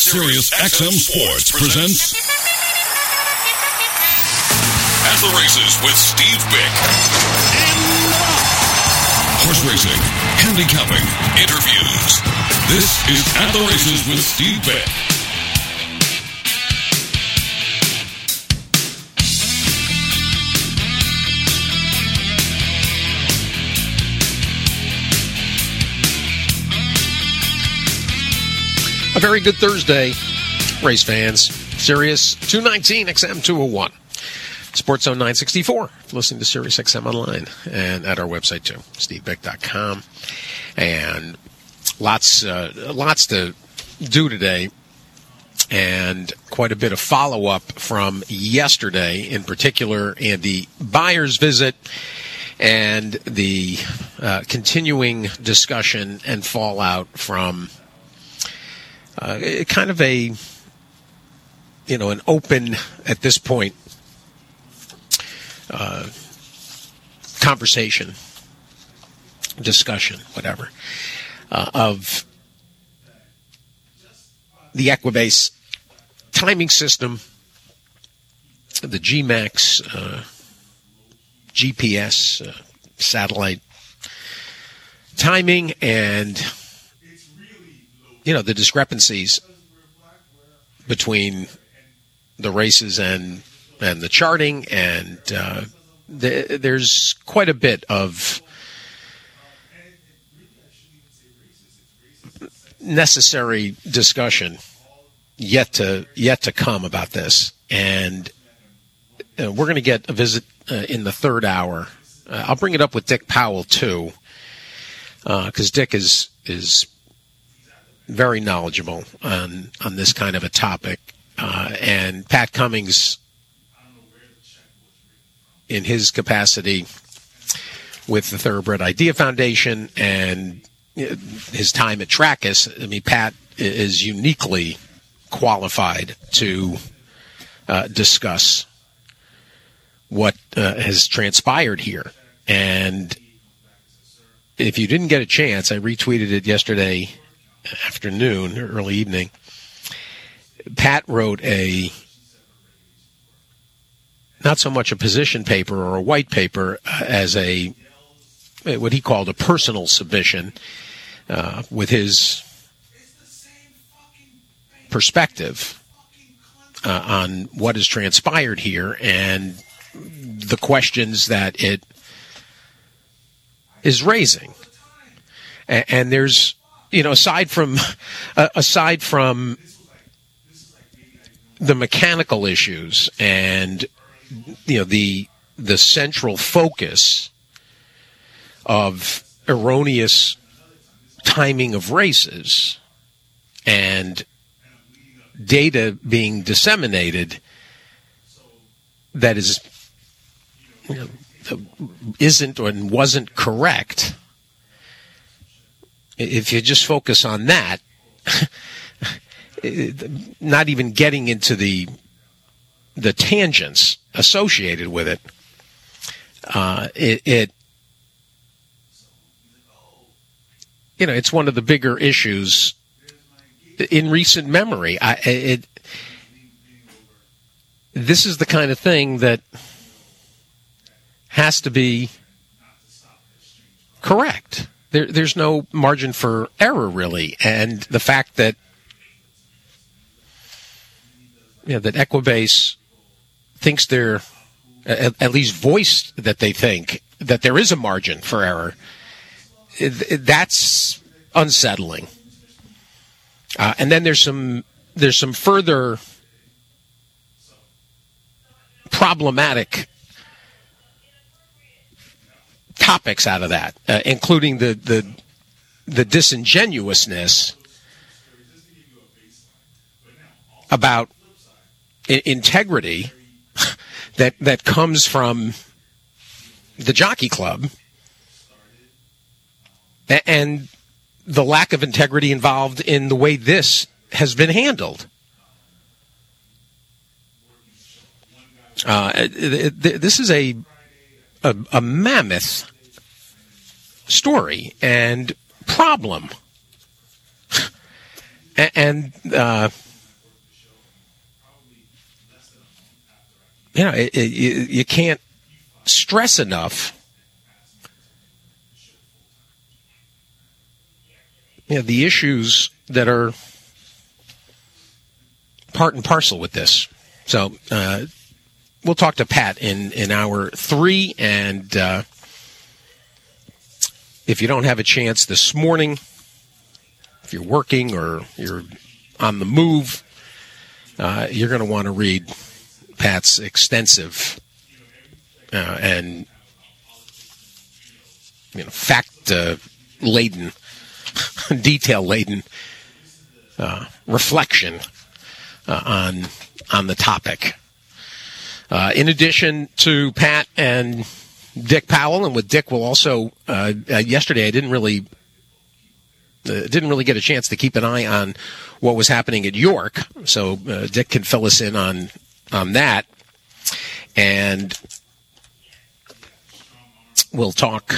Sirius XM Sports presents At the Races with Steve Bick. Horse racing, handicapping, interviews. This is At the Races with Steve Bick. A very good Thursday, race fans. Sirius 219 XM 201. Sports Zone 964. Listening to Sirius XM online and at our website too, stevebeck.com. And lots to do today, and quite a bit of follow-up from yesterday, in particular Andy Byers' visit and the continuing discussion and fallout from kind of an open, at this point, conversation, discussion, whatever, of the Equibase timing system, the GMAX, GPS, satellite timing, and the discrepancies between the races and the charting, and there's quite a bit of necessary discussion yet to come about this, and we're going to get a visit in the third hour. I'll bring it up with Dick Powell too, because Dick is very knowledgeable on this kind of a topic, and Pat Cummings, in his capacity with the Thoroughbred Idea Foundation and his time at Trackus, Pat is uniquely qualified to discuss what has transpired here. And if you didn't get a chance, I retweeted it yesterday afternoon, early evening. Pat wrote not so much a position paper or a white paper as what he called a personal submission with his perspective on what has transpired here and the questions that it is raising. And there's, aside from the mechanical issues and the central focus of erroneous timing of races and data being disseminated that isn't and wasn't correct. If you just focus on that, not even getting into the tangents associated with it, it's one of the bigger issues in recent memory. This is the kind of thing that has to be correct. There's no margin for error, really, and the fact that that Equibase thinks they're at least voiced that they think that there is a margin for error, that's unsettling. And then there's some further problematic topics out of that, including the disingenuousness about integrity that comes from the Jockey Club, and the lack of integrity involved in the way this has been handled. This is a mammoth story and problem. And you can't stress enough the issues that are part and parcel with this. So we'll talk to Pat in hour 3, and if you don't have a chance this morning, if you're working or you're on the move, you're going to want to read Pat's extensive and fact-laden, detail-laden reflection on the topic. In addition to Pat and Dick Powell, and with Dick, we'll also yesterday I didn't really get a chance to keep an eye on what was happening at York, so Dick can fill us in on that, and we'll talk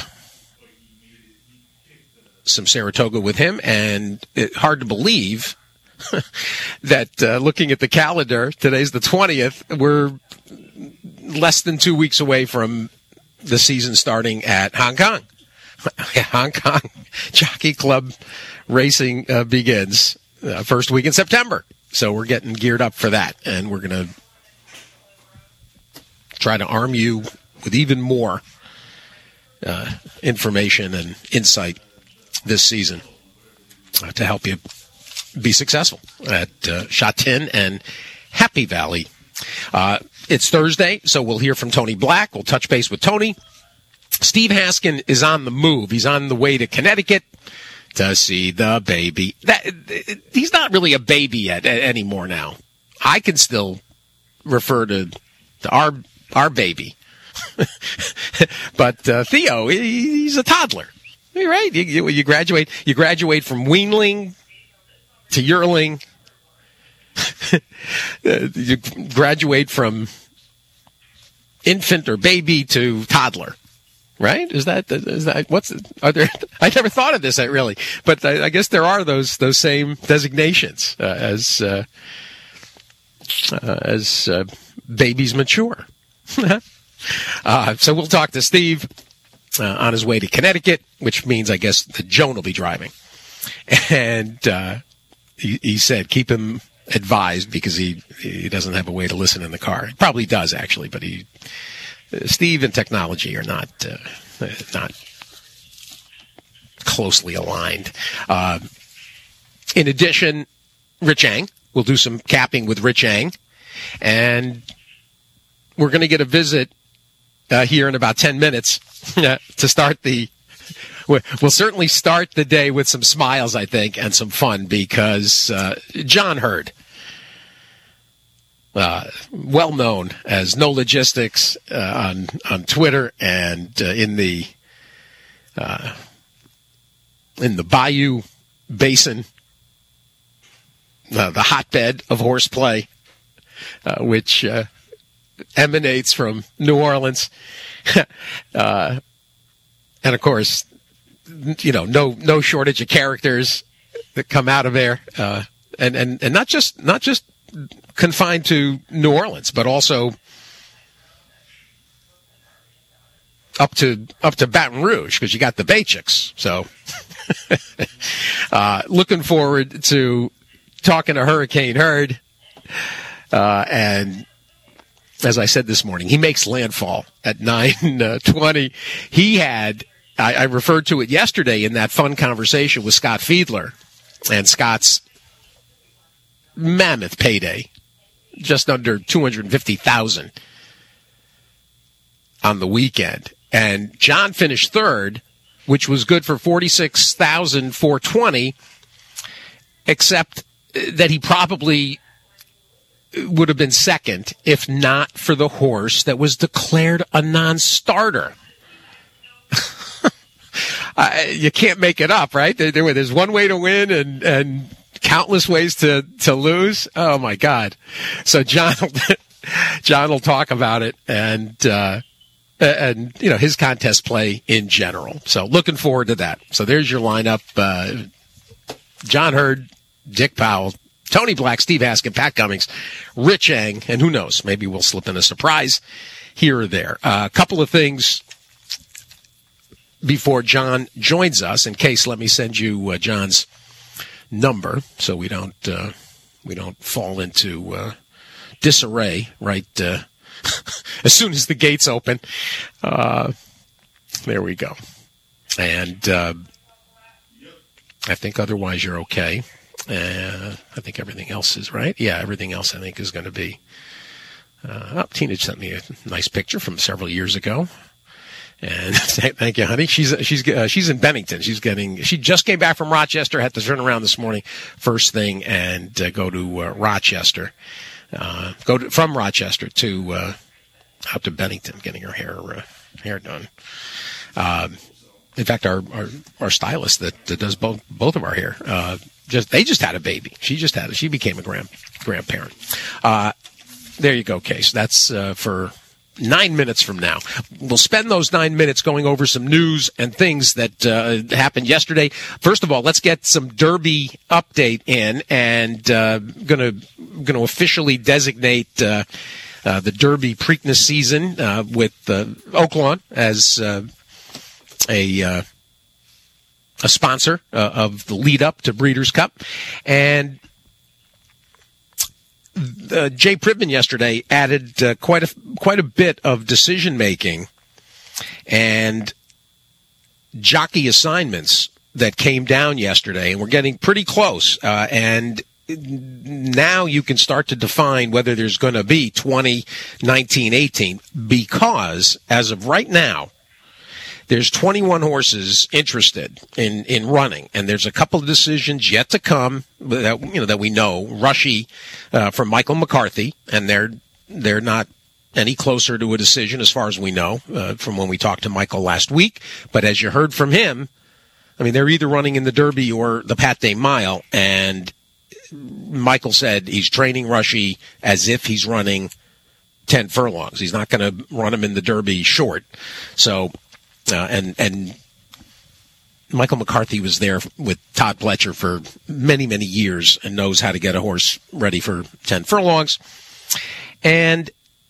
some Saratoga with him. And it's hard to believe that looking at the calendar, today's the 20th, we're less than 2 weeks away from the season starting at Hong Kong. Hong Kong Jockey Club racing begins first week in September. So we're getting geared up for that, and we're going to try to arm you with even more information and insight this season to help you be successful at Shatin and Happy Valley. It's Thursday, so we'll hear from Tony Black. We'll touch base with Tony. Steve Haskin is on the move. He's on the way to Connecticut to see the baby. He's not really a baby yet anymore now. I can still refer to our baby. But Theo, he's a toddler. You're right. You graduate from weanling to yearling. You graduate from infant or baby to toddler, right? Is that I never thought of this really, but I guess there are those same designations as babies mature. So we'll talk to Steve on his way to Connecticut, which means I guess that Joan will be driving, and he said keep him advised because he doesn't have a way to listen in the car. He probably does actually, but Steve and technology are not closely aligned. In addition, Rich Eng, we'll do some capping with Rich Eng, and we're going to get a visit here in about 10 minutes to start we'll certainly start the day with some smiles, I think, and some fun, because John Hurd, well known as No Logistics on Twitter and in the Bayou Basin, the hotbed of horseplay, which emanates from New Orleans, and of course, no shortage of characters that come out of there, and not just confined to New Orleans, but also up to Baton Rouge, because you got the Bay Chicks. So, looking forward to talking to Hurricane Hurd, and as I said this morning, he makes landfall at 9:20. He had. I referred to it yesterday in that fun conversation with Scott Fiedler, and Scott's mammoth payday, just under $250,000 on the weekend. And John finished third, which was good for $46,420, except that he probably would have been second if not for the horse that was declared a non-starter. You can't make it up, right? There's one way to win and countless ways to lose. Oh my God! So John will talk about it and his contest play in general. So looking forward to that. So there's your lineup: John Hurd, Dick Powell, Tony Black, Steve Haskett, Pat Cummings, Rich Eng, and who knows, maybe we'll slip in a surprise here or there. A couple of things before John joins us. In case, let me send you John's number so we don't fall into disarray right as soon as the gates open. There we go. And I think otherwise you're okay. I think everything else is right. Yeah, everything else I think is going to be. Tina sent me a nice picture from several years ago. And thank you, honey. She's in Bennington. She just came back from Rochester. Had to turn around this morning, first thing, and go to Rochester. From Rochester to out to Bennington, getting her hair done. In fact, our stylist that does both of our hair, they just had a baby. She became a grandparent. There you go, Case. That's for 9 minutes from now. We'll spend those 9 minutes going over some news and things that happened yesterday. First of all, let's get some Derby update in, and gonna officially designate the Derby Preakness season with Oaklawn as a sponsor of the lead up to Breeders' Cup. And Jay Privman yesterday added quite a bit of decision making and jockey assignments that came down yesterday, and we're getting pretty close. And now you can start to define whether there's going to be 2019, 18, because as of right now, there's 21 horses interested in running, and there's a couple of decisions yet to come that we know. Rushy from Michael McCarthy, and they're not any closer to a decision as far as we know from when we talked to Michael last week. But as you heard from him, I mean, they're either running in the Derby or the Pat Day Mile, and Michael said he's training Rushy as if he's running 10 furlongs. He's not going to run him in the Derby short. So. And Michael McCarthy was there with Todd Pletcher for many, many years and knows how to get a horse ready for 10 furlongs. And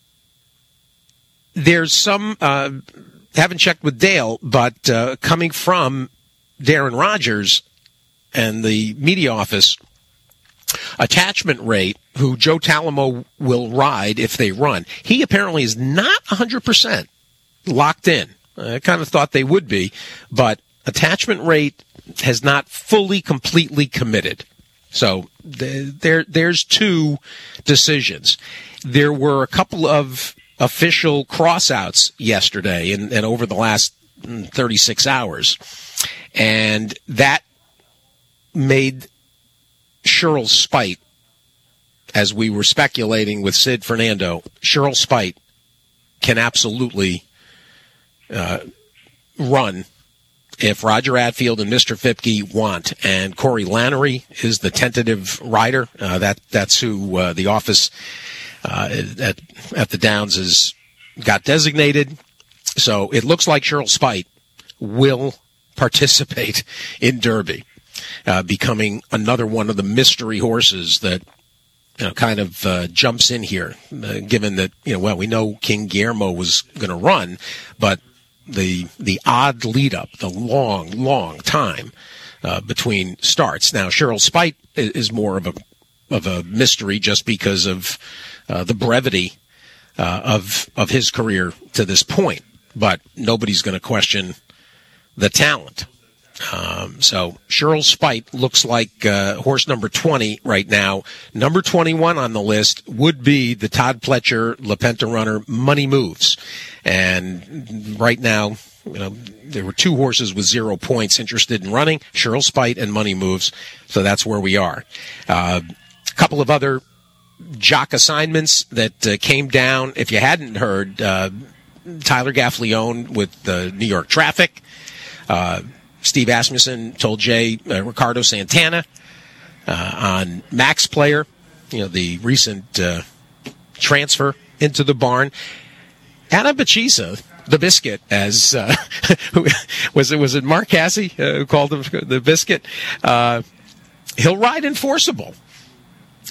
there's some, haven't checked with Dale, but coming from Darren Rogers and the media office, attachment rate, who Joe Talamo will ride if they run, he apparently is not 100% locked in. I kind of thought they would be, but attachment rate has not fully, completely committed. So there's two decisions. There were a couple of official crossouts yesterday and over the last 36 hours, and that made Sherrill Spite, as we were speculating with Sid Fernando, Sherrill Spite can absolutely run if Roger Atfield and Mr. Fipke want, and Corey Lannery is the tentative rider. That's who the office at the Downs has got designated. So it looks like Sherrill Spite will participate in Derby, becoming another one of the mystery horses that kind of jumps in here, given that we know King Guillermo was going to run, but the odd lead up, the long time between starts. Now Sherrill Spite is more of a mystery just because of the brevity of his career to this point, but nobody's going to question the talent. So Sherrill Spite looks like horse number 20 right now. Number 21 on the list would be the Todd Pletcher LaPenta runner Money Moves. And right now, there were two horses with 0 points interested in running, Sherrill Spite and Money Moves. So that's where we are. A couple of other jock assignments that came down. If you hadn't heard, Tyler Gaffleone with New York Traffic. Steve Asmussen told Jay Ricardo Santana on Max Player, the recent transfer into the barn. Anna Bachisa, the Biscuit, as was it Mark Cassie who called him the Biscuit? He'll ride Enforceable.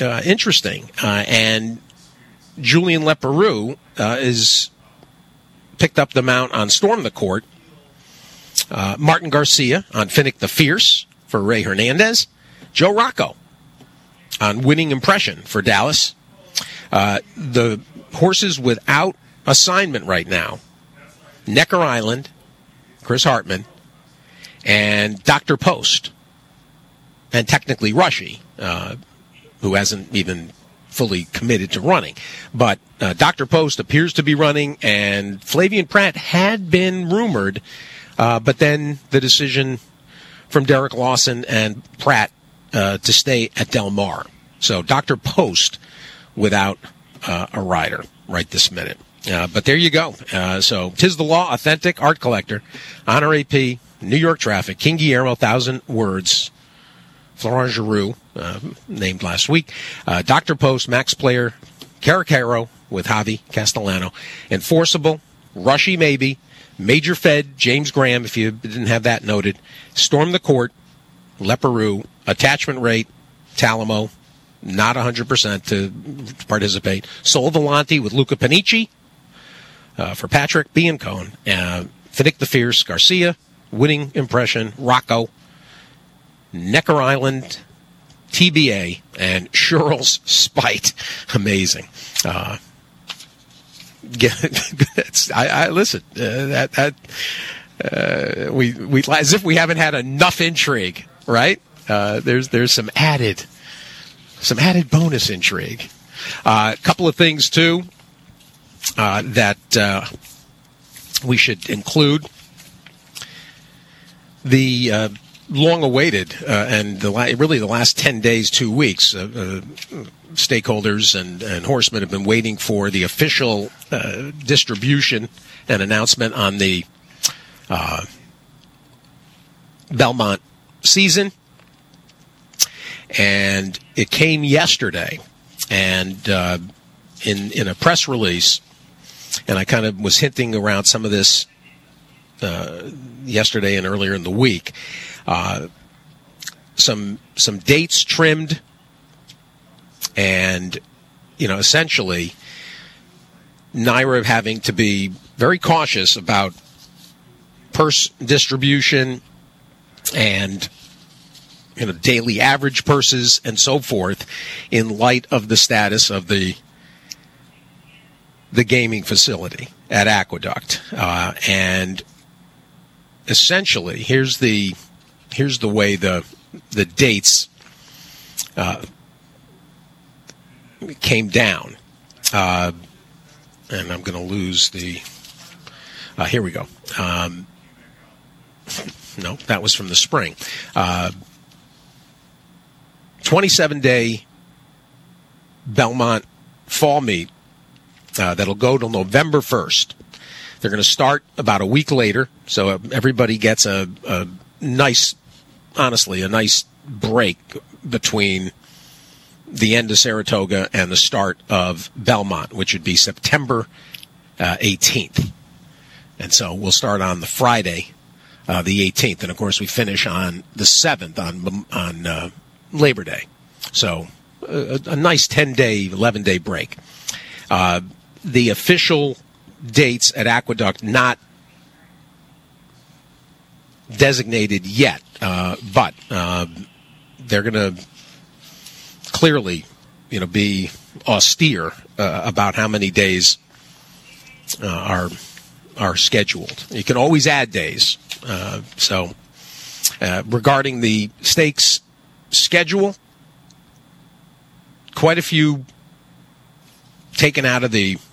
interesting. And Julien Leparoux is picked up the mount on Storm the Court. Martin Garcia on Finnick the Fierce for Ray Hernandez. Joe Rocco on Winning Impression for Dallas. The horses without assignment right now, Necker Island, Chris Hartman, and Dr. Post, and technically Rushy, who hasn't even fully committed to running. But Dr. Post appears to be running, and Flavien Prat had been rumored, but then the decision from Derek Lawson and Pratt to stay at Del Mar. So Dr. Post without a rider right this minute. But there you go. So Tis the Law, Authentic, Art Collector, Honor AP, New York Traffic, King Guillermo, 1,000 Words, Florent Giroux, named last week, Dr. Post, Max Player, Caracaro with Javi Castellano, Enforceable, Rushy Maybe, Major Fed, James Graham, if you didn't have that noted, Storm the Court, Leparoux, Attachment Rate, Talamo, not 100% to participate, Sol Volante with Luca Panici for Patrick Biancone, Finnick the Fierce, Garcia, Winning Impression, Rocco, Necker Island, TBA, and Sherrill's Spite. Amazing. Listen. We as if we haven't had enough intrigue, right? There's some added bonus intrigue. A couple of things too that we should include. The long-awaited and really the last 10 days, 2 weeks, stakeholders and horsemen have been waiting for the official distribution and announcement on the Belmont season. And it came yesterday. And in a press release, and I kind of was hinting around some of this yesterday and earlier in the week, some dates trimmed, and essentially NYRA having to be very cautious about purse distribution and daily average purses and so forth in light of the status of the gaming facility at Aqueduct, and essentially here's the way the dates came down, and I'm going to lose the. Here we go. No, that was from the spring. 27-day Belmont fall meet that'll go till November 1st. They're going to start about a week later, so everybody gets a nice break between the end of Saratoga and the start of Belmont, which would be September 18th. And so we'll start on the Friday, the 18th, and of course we finish on the 7th on Labor Day. So a nice 10-day, 11-day break. The official dates at Aqueduct not designated yet, but they're going to clearly, be austere about how many days are scheduled. You can always add days. So regarding the stakes schedule, quite a few taken out of the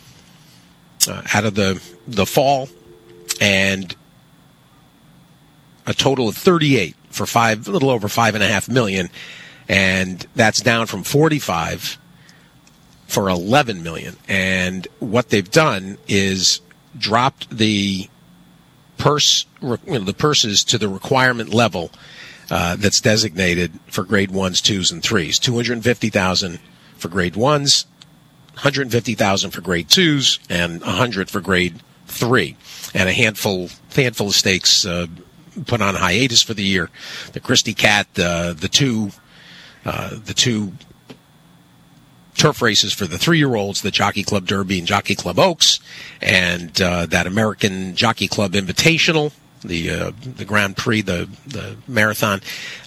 fall, and a total of 38 for a little over $5.5 million, and that's down from 45 for $11 million. And what they've done is dropped the purses to the requirement level that's designated for grade 1s, 2s, and 3s. $250,000 for grade 1s, $150,000 for grade 2s, and $100,000 for grade 3, and a handful of stakes put on hiatus for the year. The Christie Cat, the two turf races for the 3-year-olds, the Jockey Club Derby and Jockey Club Oaks, and that American Jockey Club Invitational, the Grand Prix, the marathon.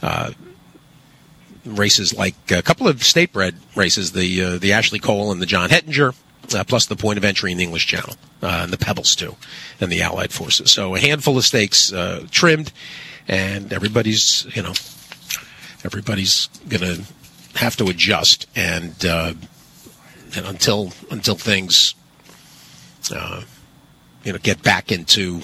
Races like a couple of state-bred races, the Ashley Cole and the John Hettinger, plus the Point of Entry in the English Channel, and the Pebbles too, and the Allied Forces. So a handful of stakes trimmed, and everybody's going to have to adjust, and until things get back into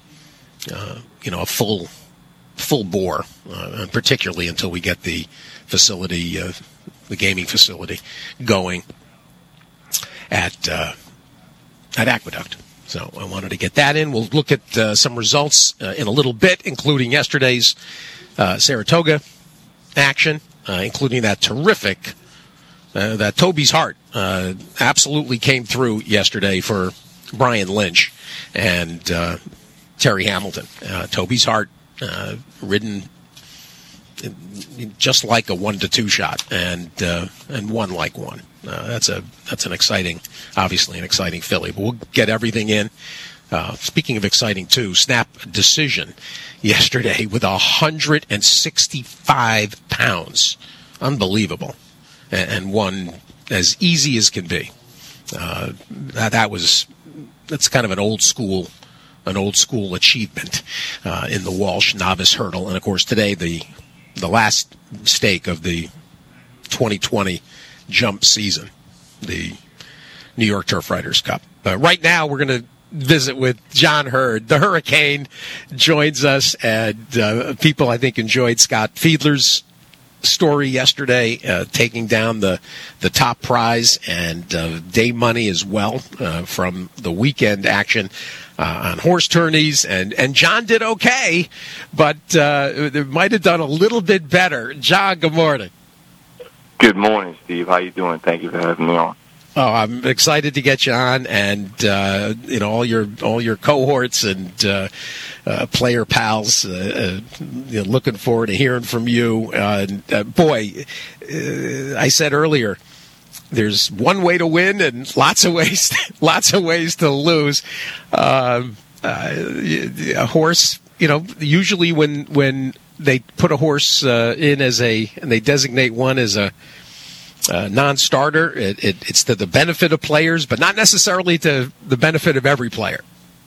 a full bore, and particularly until we get the facility, the gaming facility, going at Aqueduct. So I wanted to get that in. We'll look at some results in a little bit, including yesterday's Saratoga action, including that terrific, that Toby's Heart absolutely came through yesterday for Brian Lynch and Terry Hamilton. Toby's Heart ridden just like a 1-2 shot, and won like one. That's an exciting, obviously an exciting filly. But we'll get everything in. Speaking of exciting too, Snap decision yesterday with 165 pounds, unbelievable, and won as easy as can be. That's kind of an old school achievement in the Walsh Novice Hurdle, and of course today the last stake of the 2020 jump season, the New York Turf Riders Cup. Right now, we're going to visit with John Hurd. The Hurricane joins us, and people, I think, enjoyed Scott Fiedler's story yesterday, taking down the top prize and day money as well from the weekend action on horse tourneys, and John did okay, but they might have done a little bit better. John, good morning. Good morning, Steve. How you doing? Thank you for having me on. Oh, I'm excited to get you on, and all your cohorts and player pals. Looking forward to hearing from you. Boy, I said earlier, there's one way to win and lots of ways to lose. A horse, usually when they put a horse in and they designate one as a non-starter, it's to the benefit of players, but not necessarily to the benefit of every player.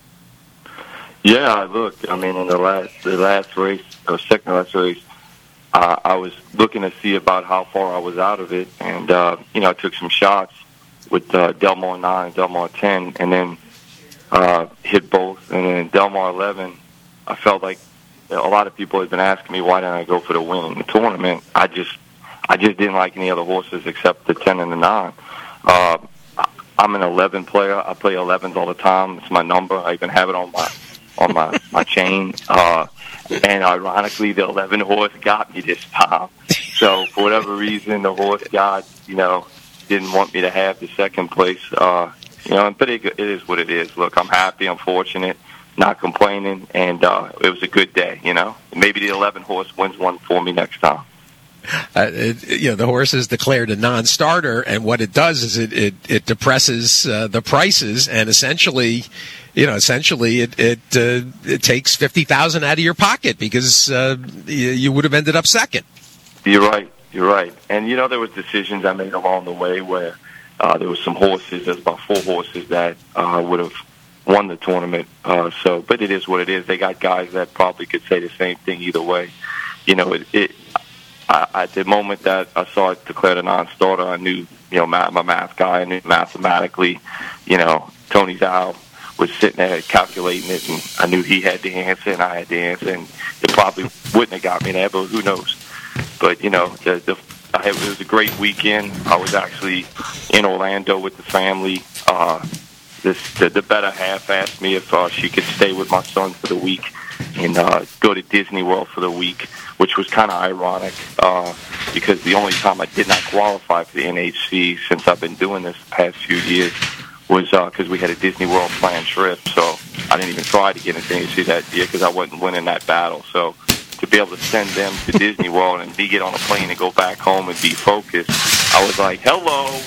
Yeah, look, I mean, in the last race, or second to last race, I was looking to see about how far I was out of it, and I took some shots with Delmar 9, Delmar 10, and then hit both, and then Delmar 11. I felt like a lot of people had been asking me why didn't I go for the win in the tournament. I just didn't like any other horses except the 10 and the 9. I'm an 11 player. I play 11s all the time. It's my number. I even have it on my chain. And ironically, the 11 horse got me this time. So for whatever reason, the horse god, didn't want me to have the second place. But it is what it is. Look, I'm happy. I'm fortunate. Not complaining. And it was a good day, Maybe the 11 horse wins one for me next time. The horse is declared a non-starter, and what it does is it depresses the prices, and essentially it takes $50,000 out of your pocket because you would have ended up second. You're right. And there was decisions I made along the way where there was some horses. There's about 4 horses that would have won the tournament. But it is what it is. They got guys that probably could say the same thing either way. At the moment that I saw it declared a non-starter, I knew, my math guy, I knew mathematically, Tony Zhao was sitting there calculating it, and I knew he had the answer and I had the answer, and it probably wouldn't have got me there, but who knows. But, it was a great weekend. I was actually in Orlando with the family. The better half asked me if she could stay with my son for the week and go to Disney World for the week, which was kind of ironic because the only time I did not qualify for the NHC since I've been doing this the past few years was because we had a Disney World planned trip. So I didn't even try to get into NHC that year because I wasn't winning that battle. So to be able to send them to Disney World and me get on a plane and go back home and be focused, I was like, hello.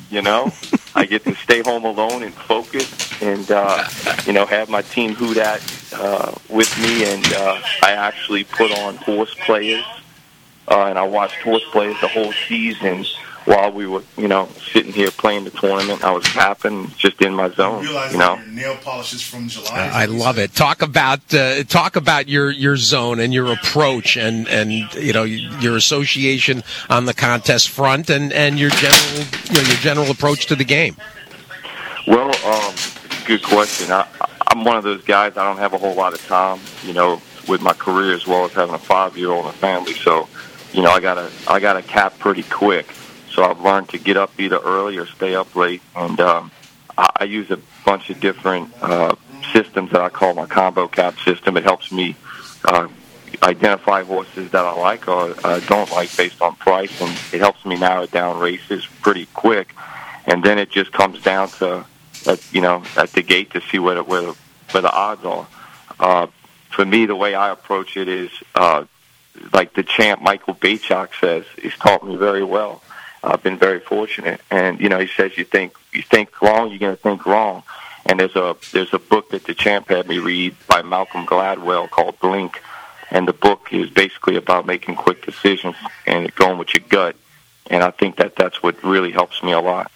You know, I get to stay home alone and focus, and have my team hoot at with me. And I actually put on horse players, and I watched horse players the whole season while we were, sitting here playing the tournament. I was tapping, just in my zone. Your nail polishes from July. I love it. Talk about your zone and your approach, and your association on the contest front, and your general approach to the game. Well, good question. I'm one of those guys. I don't have a whole lot of time, with my career as well as having a 5-year-old and a family. So, I gotta cap pretty quick. So I've learned to get up either early or stay up late, and I use a bunch of different systems that I call my combo cap system. It helps me identify horses that I like or don't like based on price, and it helps me narrow down races pretty quick. And then it just comes down to at the gate to see where the odds are. For me, the way I approach it is like the champ Michael Bachak says. He's taught me very well. I've been very fortunate, and he says you think wrong, you're going to think wrong. And there's a book that the champ had me read by Malcolm Gladwell called Blink, and the book is basically about making quick decisions and going with your gut. And I think that's what really helps me a lot.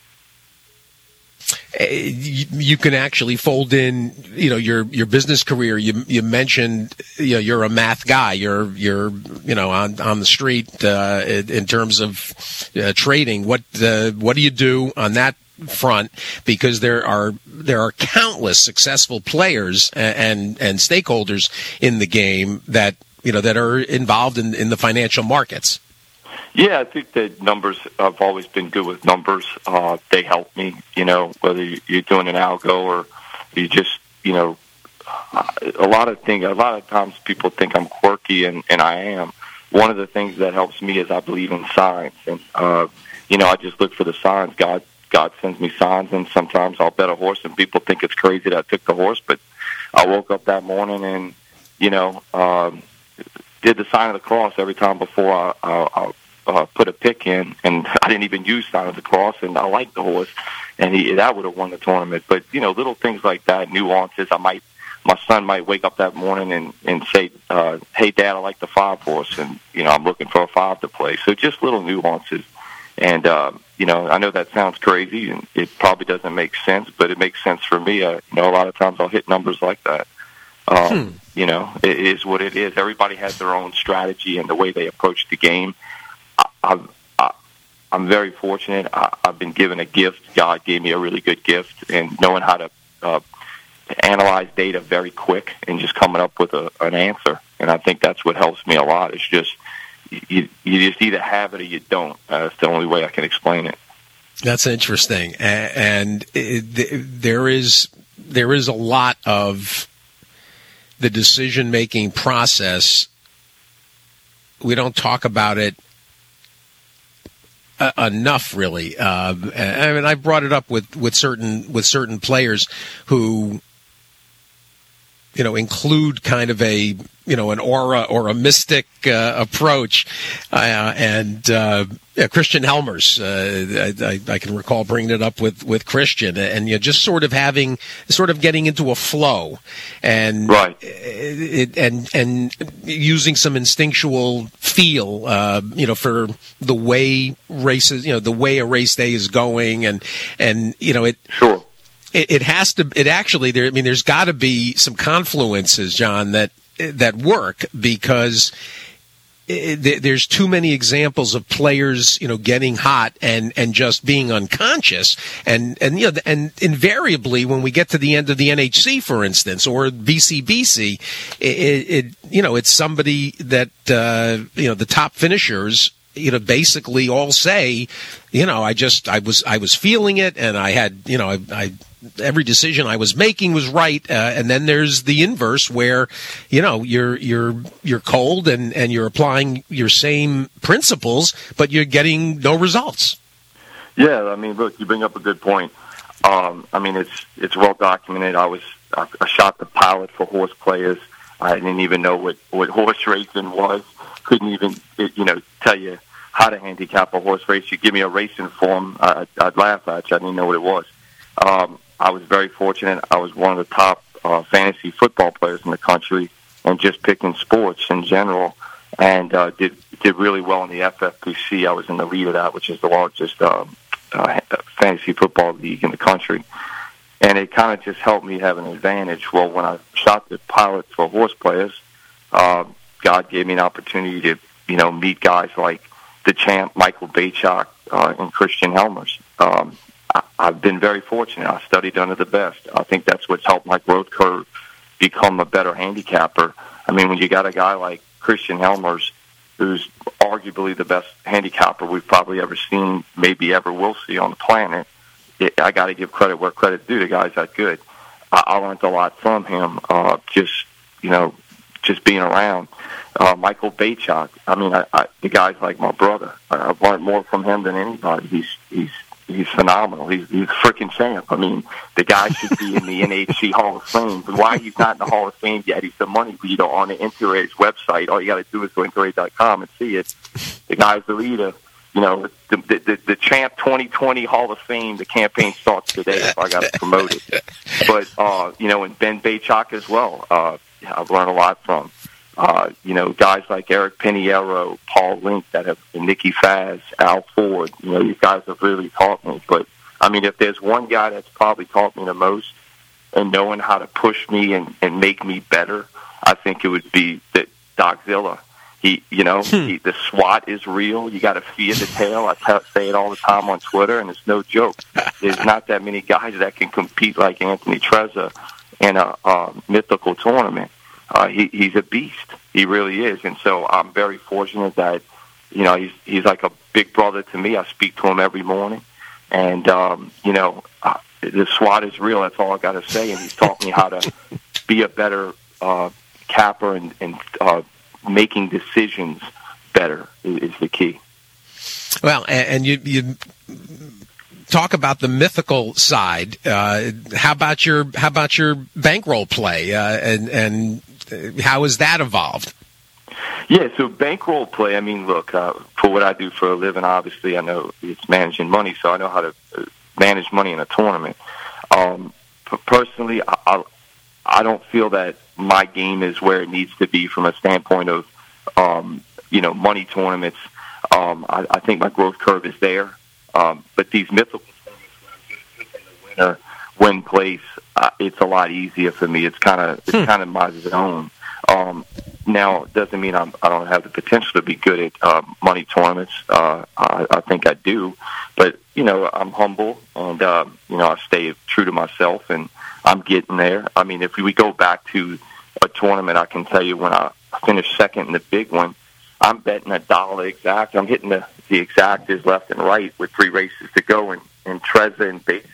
You can actually fold in, your business career. You mentioned, you're a math guy. You're on the street in terms of trading. What do you do on that front? Because there are countless successful players and stakeholders in the game that are involved in the financial markets. Yeah, I think that numbers, I've always been good with numbers. They help me, whether you're doing an algo or you just, a lot of times people think I'm quirky, and I am. One of the things that helps me is I believe in signs. And, I just look for the signs. God sends me signs, and sometimes I'll bet a horse, and people think it's crazy that I took the horse. But I woke up that morning and, did the sign of the cross every time before I put a pick in, and I didn't even use sign of the cross, and I liked the horse, and that would have won the tournament. But little things like that, nuances. My son might wake up that morning and say, "Hey, Dad, I like the 5 horse," and I'm looking for a 5 to play. So just little nuances, and I know that sounds crazy, and it probably doesn't make sense, but it makes sense for me. A lot of times I'll hit numbers like that. It is what it is. Everybody has their own strategy and the way they approach the game. I'm very fortunate. I've been given a gift. God gave me a really good gift, and knowing how to analyze data very quick and just coming up with an answer. And I think that's what helps me a lot. It's just you just either have it or you don't. That's the only way I can explain it. That's interesting, and there is a lot of the decision-making process. We don't talk about it enough, really. I brought it up with certain players who, include kind of an aura or a mystic approach, and Christian Helmers. I can recall bringing it up with Christian, and just sort of getting into a flow, and right, and using some instinctual feel, for the way races, the way a race day is going, and it. Sure. It has to. It actually. There's got to be some confluences, John, that work, because there's too many examples of players, getting hot and just being unconscious, and invariably when we get to the end of the NHC, for instance, or BCBC, it's somebody that the top finishers, basically all say, I was feeling it, and I had, every decision I was making was right, and then there's the inverse where, you're cold and you're applying your same principles, but you're getting no results. Yeah, look, you bring up a good point. It's well documented. I shot the pilot for horse players. I didn't even know what horse racing was. Couldn't even tell you how to handicap a horse race. You give me a racing form, I'd laugh at you. I didn't know what it was. I was very fortunate. I was one of the top fantasy football players in the country, and just picking sports in general, and did really well in the FFPC. I was in the lead of that, which is the largest fantasy football league in the country. And it kind of just helped me have an advantage. Well, when I shot the pilot for horse players, God gave me an opportunity to, meet guys like the champ, Michael Baychak, and Christian Helmers. I've been very fortunate. I studied under the best. I think that's what's helped my growth curve become a better handicapper. I mean, when you got a guy like Christian Helmers, who's arguably the best handicapper we've probably ever seen, maybe ever will see on the planet, I got to give credit where credit's due. The guy's that good. I learned a lot from him, just being around. Michael Baychak, I mean, the guy's like my brother. I've learned more from him than anybody. He's phenomenal. He's a freaking champ. I mean, the guy should be in the NHC Hall of Fame. But why he's not in the Hall of Fame yet? He's the money leader on the Interage's website. All you got to do is go to Interage.com and see it. The guy's the leader. The Champ 2020 Hall of Fame, the campaign starts today if I got to promote it. But, and Ben Baychak as well, I've learned a lot from. Guys like Eric Piniero, Paul Link, Nicky Faz, Al Ford, these guys have really taught me. But, I mean, if there's one guy that's probably taught me the most and knowing how to push me and make me better, I think it would be Doc Zilla. The SWAT is real. You got to fear the tail. I say it all the time on Twitter, and it's no joke. There's not that many guys that can compete like Anthony Trezza in a mythical tournament. He's a beast. He really is. And so I'm very fortunate that, he's like a big brother to me. I speak to him every morning. And, the SWAT is real. That's all I got to say. And he's taught me how to be a better capper and making decisions better is the key. Well, and you talk about the mythical side. How about your bankroll play, and how has that evolved? Yeah, so bankroll play. I mean, look, for what I do for a living, obviously, I know it's managing money, so I know how to manage money in a tournament. Personally, I don't feel that my game is where it needs to be from a standpoint of, money tournaments. I think my growth curve is there. But these mythical tournaments, win place, it's a lot easier for me. It's kind of my zone. Now, it doesn't mean I don't have the potential to be good at money tournaments. I think I do. But, I'm humble, and, I stay true to myself, and I'm getting there. I mean, if we go back to a tournament, I can tell you when I finished second in the big one, I'm betting $1 exact. I'm hitting the exactas left and right with 3 races to go, and Trezza and Bates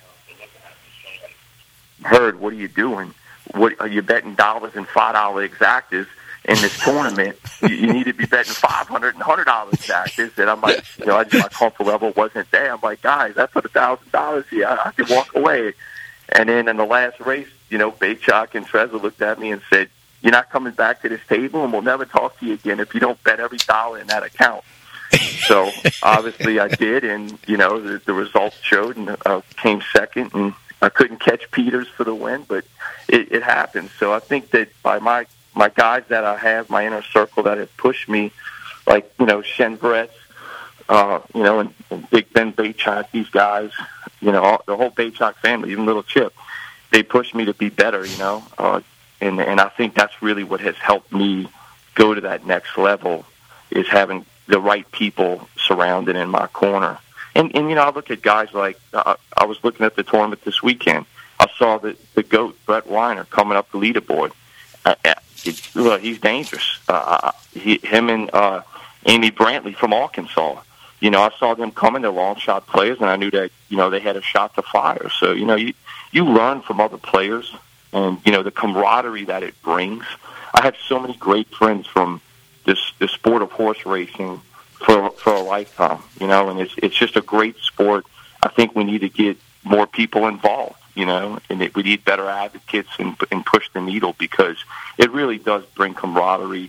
heard, what are you doing? What are you betting dollars and $5 exactas in this tournament? You need to be betting $500 and $100 exactas. And I'm like, my comfort level wasn't there. I'm like, guys, I put $1,000 here. I can walk away. And then in the last race, Baychak and Trezza looked at me and said, you're not coming back to this table, and we'll never talk to you again if you don't bet every dollar in that account. So obviously I did, and the results showed, and came second, and I couldn't catch Peters for the win, but it happened. So I think that by my guys that I have, my inner circle that have pushed me, like Shen Bretz, and Big Ben Baychak, these guys, the whole Baychak family, even little Chip, they pushed me to be better, and I think that's really what has helped me go to that next level, is having the right people surrounded in my corner. And I look at guys like, I was looking at the tournament this weekend. I saw the GOAT, Brett Weiner, coming up the leaderboard. He's dangerous. Him and Amy Brantley from Arkansas. I saw them coming. They're long shot players, and I knew that, they had a shot to fire. So, you learn from other players, and, the camaraderie that it brings. I have so many great friends from the sport of horse racing for a lifetime, and it's just a great sport. I think we need to get more people involved, and we need better advocates and push the needle, because it really does bring camaraderie,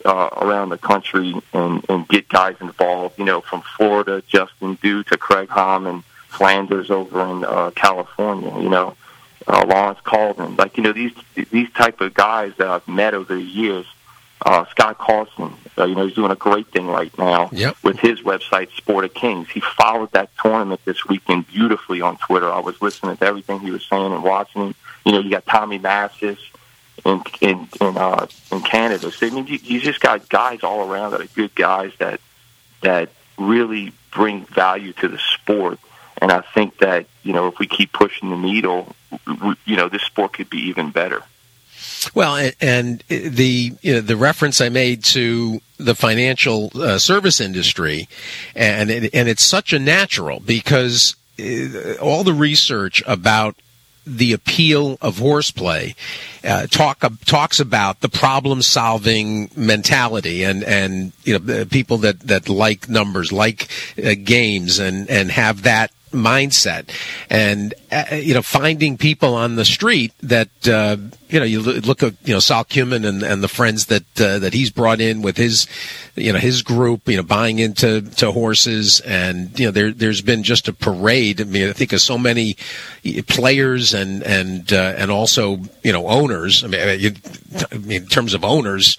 around the country and get guys involved. From Florida, Justin Dew to Craig Hammond, Flanders over in California. Lawrence Calden. These type of guys that I've met over the years. Scott Carlson, he's doing a great thing right now with his website, Sport of Kings. He followed that tournament this weekend beautifully on Twitter. I was listening to everything he was saying and watching him. You got Tommy Massis in Canada. So, you just got guys all around that are good guys that really bring value to the sport. And I think that, if we keep pushing the needle, this sport could be even better. Well, and the reference I made to the financial service industry, and it's such a natural, because all the research about the appeal of horseplay talks about the problem-solving mentality and people that like numbers, like games, and have that mindset, and finding people on the street that you look at Sal Cumin and the friends that he's brought in with his group, buying into horses, and there's been just a parade. I mean, I think of so many players and also owners. I mean, in terms of owners,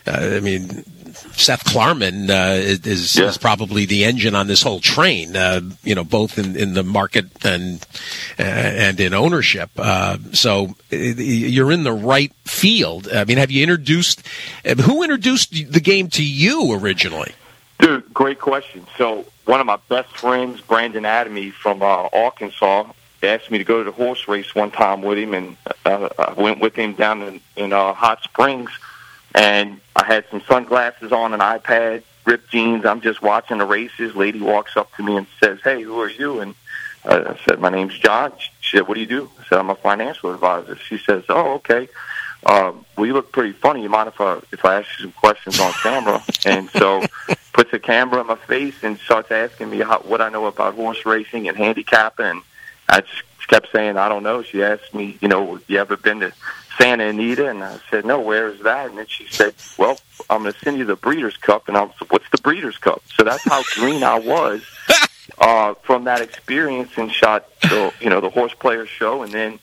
Seth Klarman is probably the engine on this whole train, both in the market and in ownership. So you're in the right field. I mean, have you who introduced the game to you originally? Dude, great question. So one of my best friends, Brandon Adamy from Arkansas, asked me to go to the horse race one time with him, and I went with him down in Hot Springs. And I had some sunglasses on, an iPad, ripped jeans. I'm just watching the races. Lady walks up to me and says, "Hey, who are you?" And I said, "My name's John." She said, "What do you do?" I said, "I'm a financial advisor." She says, "Oh, okay. Well, you look pretty funny. You mind if I ask you some questions on camera?" And so puts a camera in my face and starts asking me what I know about horse racing and handicapping. And I just kept saying, "I don't know." She asked me, "You ever been to Santa Anita?" And I said, "No, where is that?" And then she said, "Well, I'm going to send you the Breeders' Cup." And I said, "What's the Breeders' Cup?" So that's how green I was from that experience, and shot the Horse Players show. And then,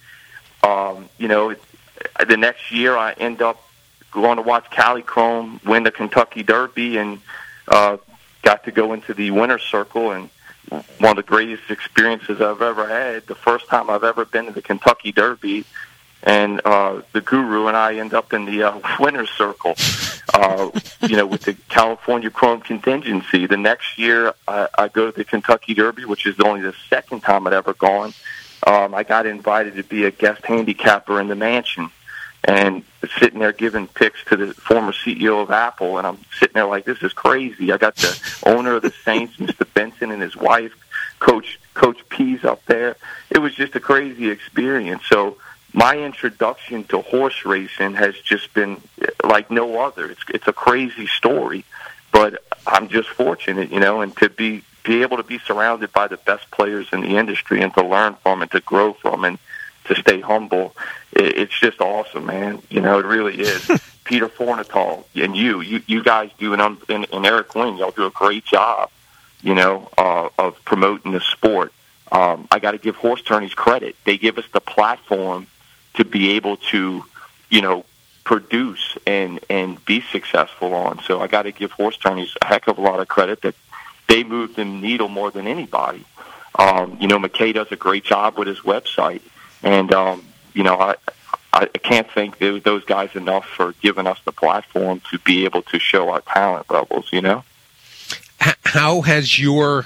the next year I end up going to watch Callie Chrome win the Kentucky Derby, and got to go into the winner's circle. And one of the greatest experiences I've ever had, the first time I've ever been to the Kentucky Derby. And the Guru and I end up in the winner's circle, with the California Chrome contingency. The next year, I go to the Kentucky Derby, which is only the second time I'd ever gone. I got invited to be a guest handicapper in the mansion, and sitting there giving picks to the former CEO of Apple, and I'm sitting there like, this is crazy. I got the owner of the Saints, Mr. Benson, and his wife, Coach Pease, up there. It was just a crazy experience. So my introduction to horse racing has just been like no other. It's a crazy story, but I'm just fortunate, and to be able to be surrounded by the best players in the industry, and to learn from and to grow from and to stay humble. It's just awesome, man. It really is. Peter Fornital and you guys do, and Eric Wing, y'all do a great job, of promoting the sport. I got to give horse tourneys credit. They give us the platform to be able to, produce and be successful on. So I got to give horse tourneys a heck of a lot of credit that they move the needle more than anybody. McKay does a great job with his website, and I can't thank those guys enough for giving us the platform to be able to show our talent levels. How has your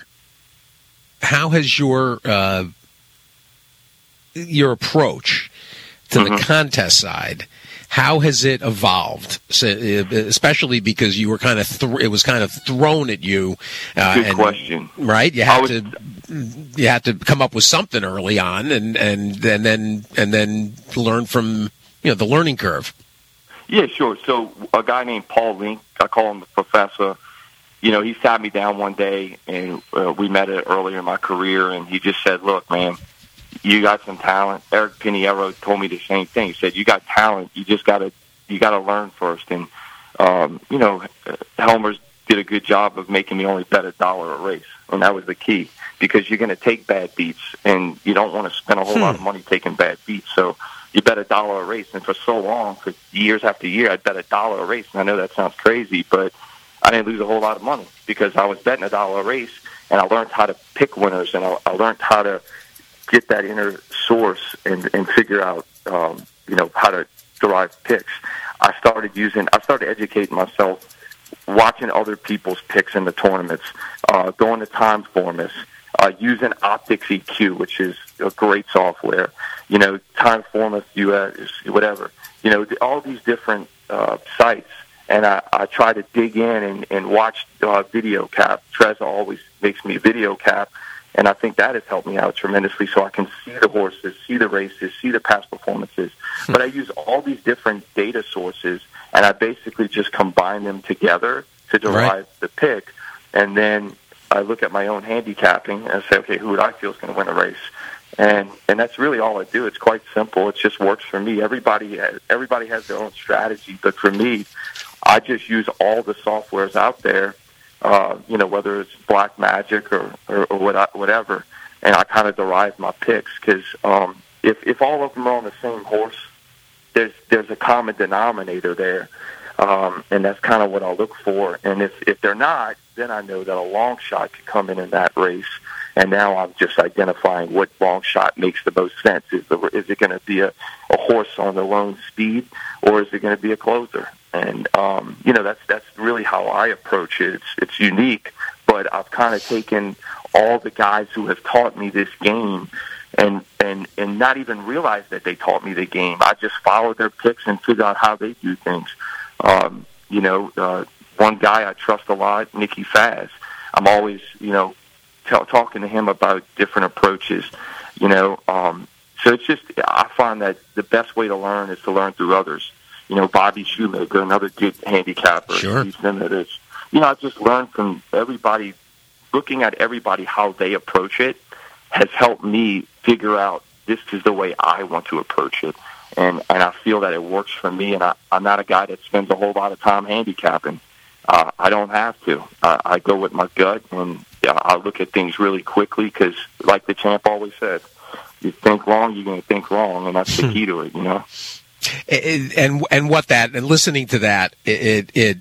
approach to the contest side, how has it evolved? So, especially because you were kind of it was kind of thrown at you. Good question. Right, you had to come up with something early on, and then learn from the learning curve. Yeah, sure. So a guy named Paul Link, I call him the professor. He sat me down one day, and we met earlier in my career, and he just said, "Look, man, you got some talent." Eric Pinheiro told me the same thing. He said, "You got talent. You just you got to learn first." And Helmer's did a good job of making me only bet $1 a race, and that was the key, because you're going to take bad beats, and you don't want to spend a whole lot of money taking bad beats. So you bet $1 a race, and for so long, for years after year, I'd bet $1 a race, and I know that sounds crazy, but I didn't lose a whole lot of money because I was betting $1 a race, and I learned how to pick winners, and I learned how to get that inner source and figure out, how to derive picks. I started educating myself, watching other people's picks in the tournaments, going to Timeformers, using Optics EQ, which is a great software, Timeformers US, whatever, all these different sites. And I try to dig in and watch video cap. Trezza always makes me video cap, and I think that has helped me out tremendously, so I can see the horses, see the races, see the past performances. But I use all these different data sources, and I basically just combine them together to derive the pick. And then I look at my own handicapping and say, okay, who would I feel is going to win a race? And that's really all I do. It's quite simple. It just works for me. Everybody has their own strategy, but for me, I just use all the softwares out there, whether it's Black Magic or whatever, and I kind of derive my picks, because if all of them are on the same horse, there's a common denominator there, and that's kind of what I'll look for. And if they're not, then I know that a long shot could come in that race, and now I'm just identifying what long shot makes the most sense. Is it going to be a horse on the lone speed, or is it going to be a closer? And that's really how I approach it. It's unique, but I've kind of taken all the guys who have taught me this game and not even realize that they taught me the game. I just follow their picks and figure out how they do things. One guy I trust a lot, Nicky Faz. I'm always, talking to him about different approaches, So it's just, I find that the best way to learn is to learn through others. Bobby Shoemaker, another good handicapper. Sure. I just learned from everybody, looking at everybody, how they approach it has helped me figure out this is the way I want to approach it. And I feel that it works for me, and I'm not a guy that spends a whole lot of time handicapping. I don't have to. I go with my gut, and I look at things really quickly, because like the champ always said, you think wrong, you're going to think wrong, and that's the key to it, And what that, and listening to that, it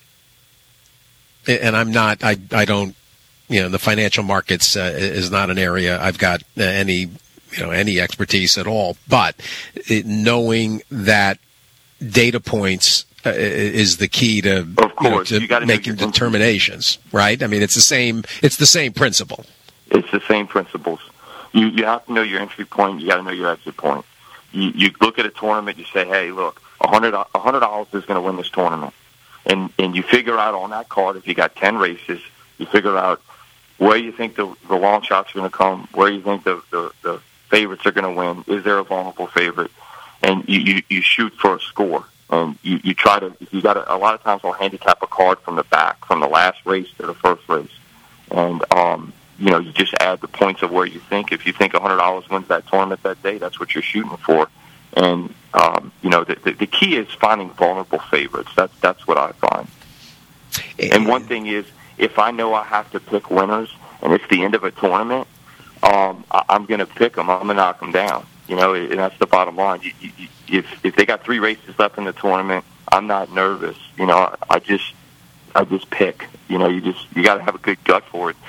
and I'm not, I don't, the financial markets is not an area I've got any expertise at all, but knowing that data points is the key to, of course, to making determinations, right? I mean, it's the same principle. It's the same principles. You have to know your entry point. You got to know your exit point. You look at a tournament, you say, hey, look, $100 is going to win this tournament. And you figure out on that card, if you got 10 races, you figure out where you think the long shots are going to come, where you think the favorites are going to win. Is there a vulnerable favorite? And you shoot for a score. And you try to, if you got a lot of times I'll handicap a card from the back, from the last race to the first race. And, you just add the points of where you think. If you think $100 wins that tournament that day, that's what you're shooting for. And, the key is finding vulnerable favorites. That's what I find. And one thing is, if I know I have to pick winners and it's the end of a tournament, I'm going to pick them. I'm going to knock them down. And that's the bottom line. If they got 3 races left in the tournament, I'm not nervous. I just pick. You got to have a good gut for it.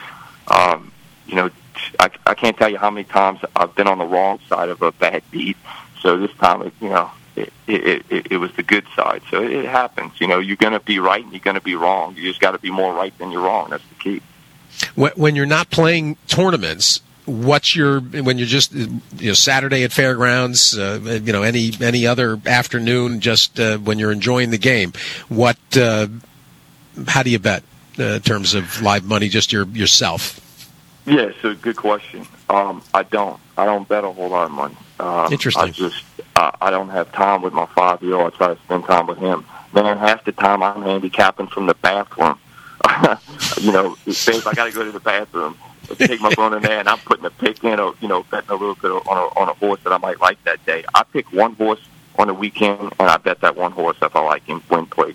I can't tell you how many times I've been on the wrong side of a bad beat. So this time, it was the good side. So it happens. You're going to be right and you're going to be wrong. You just got to be more right than you're wrong. That's the key. When you're not playing tournaments, when you're just Saturday at Fairgrounds, any other afternoon, just when you're enjoying the game, how do you bet in terms of live money? Just yourself. Yeah, so good question. I don't bet a whole lot of money. Interesting. I don't have time with my 5-year-old. I try to spend time with him. Then half the time I'm handicapping from the bathroom. Say if I got to go to the bathroom, take my phone in there, and I'm putting a pick in, or betting a little bit on a horse that I might like that day. I pick one horse on the weekend, and I bet that one horse if I like him, win place.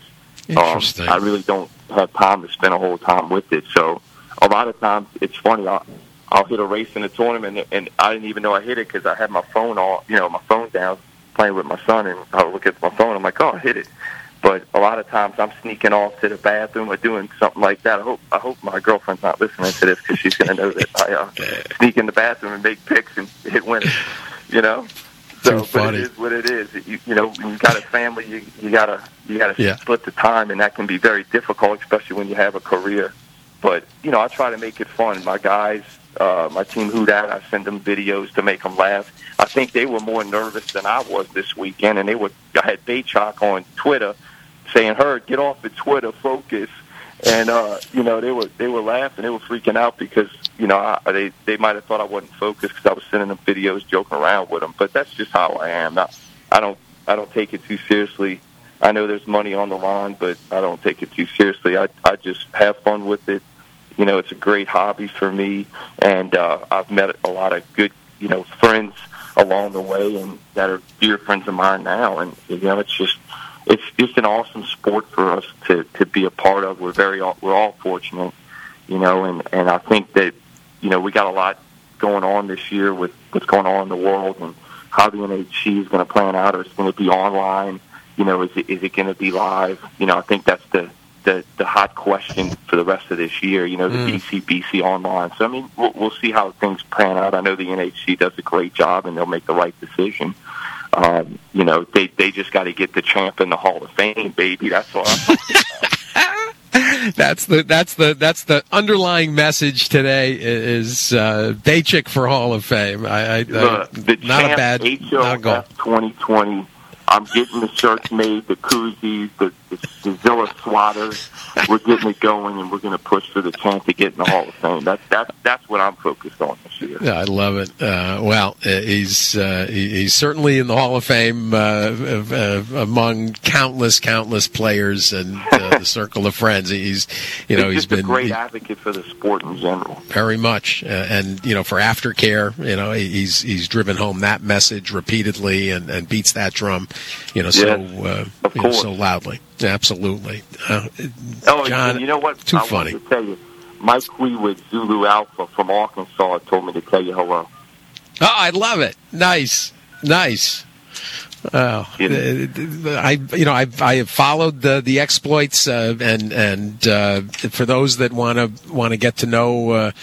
Interesting. I really don't have time to spend a whole time with it. So a lot of times it's funny. I'll hit a race in a tournament, and I didn't even know I hit it because I had my phone on, my phone down, playing with my son, and I'll look at my phone. I'm like, oh, I hit it. But a lot of times I'm sneaking off to the bathroom or doing something like that. I hope my girlfriend's not listening to this because she's going to know that I sneak in the bathroom and make picks and hit winners. So, but it is what it is. When you got a family, you gotta split the time, and that can be very difficult, especially when you have a career. But I try to make it fun. My guys, my team Who Dat, I send them videos to make them laugh. I think they were more nervous than I was this weekend, and I had Baychok on Twitter saying, "Herd, get off the Twitter, focus." And they were laughing, they were freaking out because they might have thought I wasn't focused because I was sending them videos, joking around with them. But that's just how I am. I don't take it too seriously. I know there's money on the line, but I don't take it too seriously. I just have fun with it. It's a great hobby for me, and I've met a lot of good friends along the way, and that are dear friends of mine now. And it's just an awesome sport for us to be a part of. We're all fortunate, and I think that we got a lot going on this year with what's going on in the world and how the NHC is going to plan out. Or it's going to be online. Is it going to be live? I think that's the hot question for the rest of this year. The BC online. So we'll see how things plan out. I know the NHC does a great job, and they'll make the right decision. They just got to get the champ in the Hall of Fame, baby. That's all. That's the underlying message today is Baychik for Hall of Fame. The not champ, a bad HOF 2020. I'm getting the shirts made, the koozies, the Zilla swatters. We're getting it going, and we're going to push for the chance to get in the Hall of Fame. That's what I'm focused on this year. Yeah, I love it. He's certainly in the Hall of Fame among countless players and the circle of friends. He's been a great advocate for the sport in general. Very much, and for aftercare, he's driven home that message repeatedly and beats that drum, so loudly. Absolutely. John, you know what? Too I funny. Want to tell you, Mike Wee with Zulu Alpha from Arkansas told me to tell you hello. Oh, I love it. Nice. Oh, I have followed the exploits, and for those that want to get to know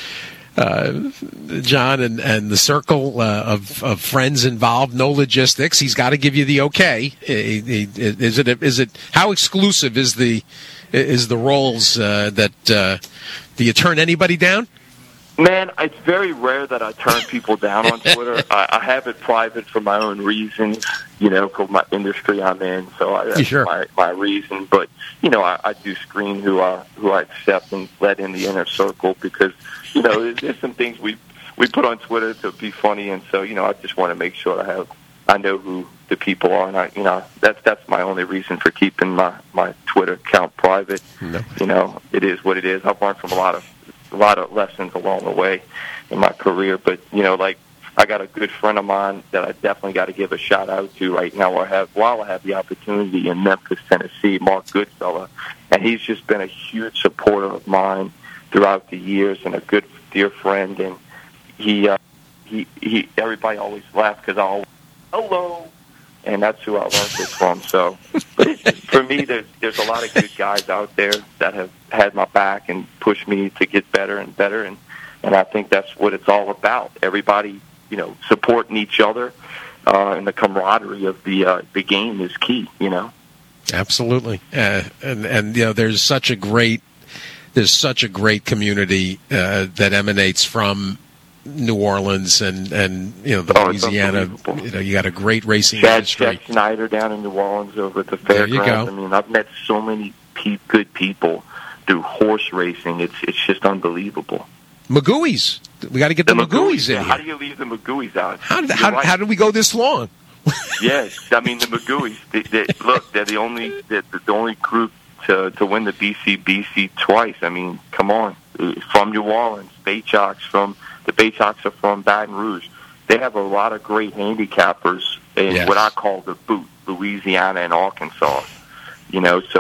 John and the circle of friends involved, no logistics. He's got to give you the okay. Is it how exclusive is the roles that do you turn anybody down? Man, it's very rare that I turn people down on Twitter. I have it private for my own reasons, for my industry I'm in. So that's my reason. But I do screen who I accept and let in the inner circle because there's some things we put on Twitter to be funny, and so I just want to make sure I know who the people are, and that's my only reason for keeping my Twitter account private. No. It is what it is. I've learned from a lot of lessons along the way in my career, but I got a good friend of mine that I definitely got to give a shout out to right now. While I have the opportunity in Memphis, Tennessee, Mark Goodfellow, and he's just been a huge supporter of mine throughout the years and a good dear friend. And he everybody always laughs because I always hello, and that's who I learned this from. So for me, there's a lot of good guys out there that have had my back and pushed me to get better and better, and I think that's what it's all about. Everybody, supporting each other, and the camaraderie of the game is key. Absolutely, and there's such a great community that emanates from New Orleans and the Louisiana. You got a great racing industry. Chad Snyder down in New Orleans over at the fairgrounds. There you go. I mean, I've met so many good people through horse racing. It's just unbelievable. Magooies. We got to get the Magooies in here. How do you leave the Magooies out? How did we go this long? Yes, I mean the Magooies. They're the only group to win the BC twice. I mean, come on, from New Orleans, the Baychoks are from Baton Rouge. They have a lot of great handicappers in what I call the boot, Louisiana and Arkansas. So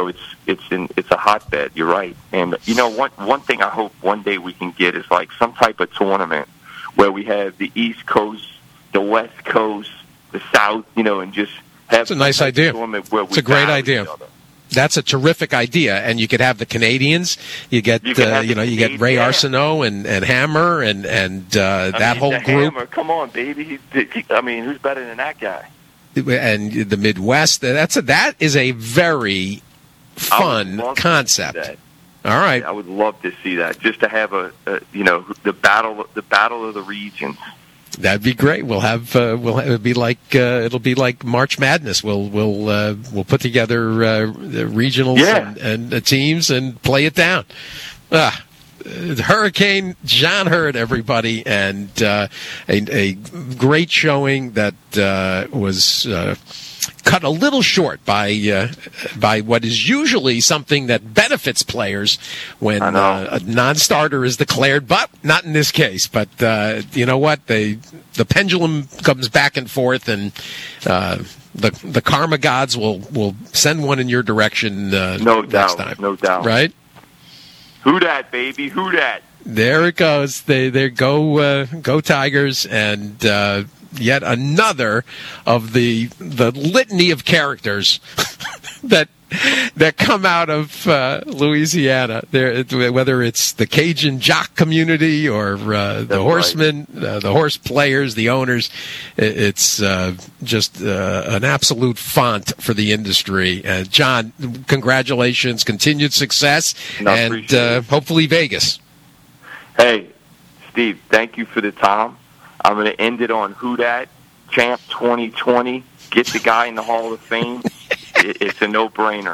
it's a hotbed. You're right. And one thing I hope one day we can get is like some type of tournament where we have the East Coast, the West Coast, the South, and just have. It's a nice idea. It's a great idea. That's a terrific idea, and you could have the Canadians. You get you get Ray Arsenault and Hammer and that whole group. Hammer, come on, baby. Who's better than that guy? And the Midwest. That is a very fun concept. All right, I would love to see that. Just to have the battle of the regions. That'd be great. It'll be like March Madness. We'll put together regionals and teams and play it down. Hurricane John Hurd, everybody, and a great showing that was cut a little short by what is usually something that benefits players when a non-starter is declared, but not in this case. But you know what? The pendulum comes back and forth, and the karma gods will send one in your direction next time. No doubt. Right? Who dat, baby? Who dat? There it goes. They go Tigers, and yet another of the litany of characters that come out of Louisiana. Whether it's the Cajun jock community or the horsemen, the horse players, the owners, it's just an absolute font for the industry. John, congratulations, continued success, and hopefully Vegas. Hey, Steve, thank you for the time. I'm going to end it on Who Dat, Champ 2020. Get the guy in the Hall of Fame. It's a no-brainer.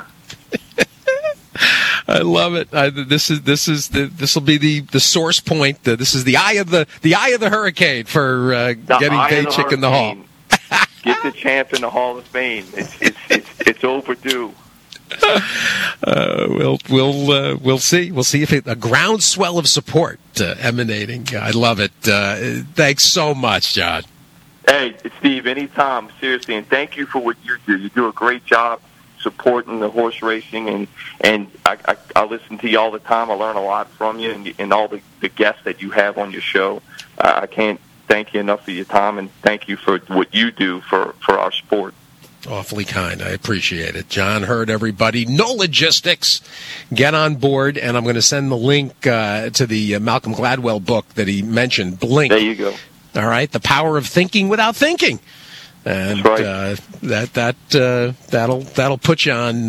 I love it. This will be the source point. This is the eye of the hurricane for getting Belichick in the Hall. Get the champ in the Hall of Fame. It's overdue. We'll see. We'll see if a groundswell of support emanating. I love it. Thanks so much, John. Hey, Steve, anytime, seriously, and thank you for what you do. You do a great job supporting the horse racing, and I listen to you all the time. I learn a lot from you and all the guests that you have on your show. I can't thank you enough for your time, and thank you for what you do for our sport. Awfully kind. I appreciate it. John Hurd, everybody. No Logistics. Get on board, and I'm going to send the link to the Malcolm Gladwell book that he mentioned, Blink. There you go. All right, The Power of Thinking Without Thinking. And that's right. that'll put you on.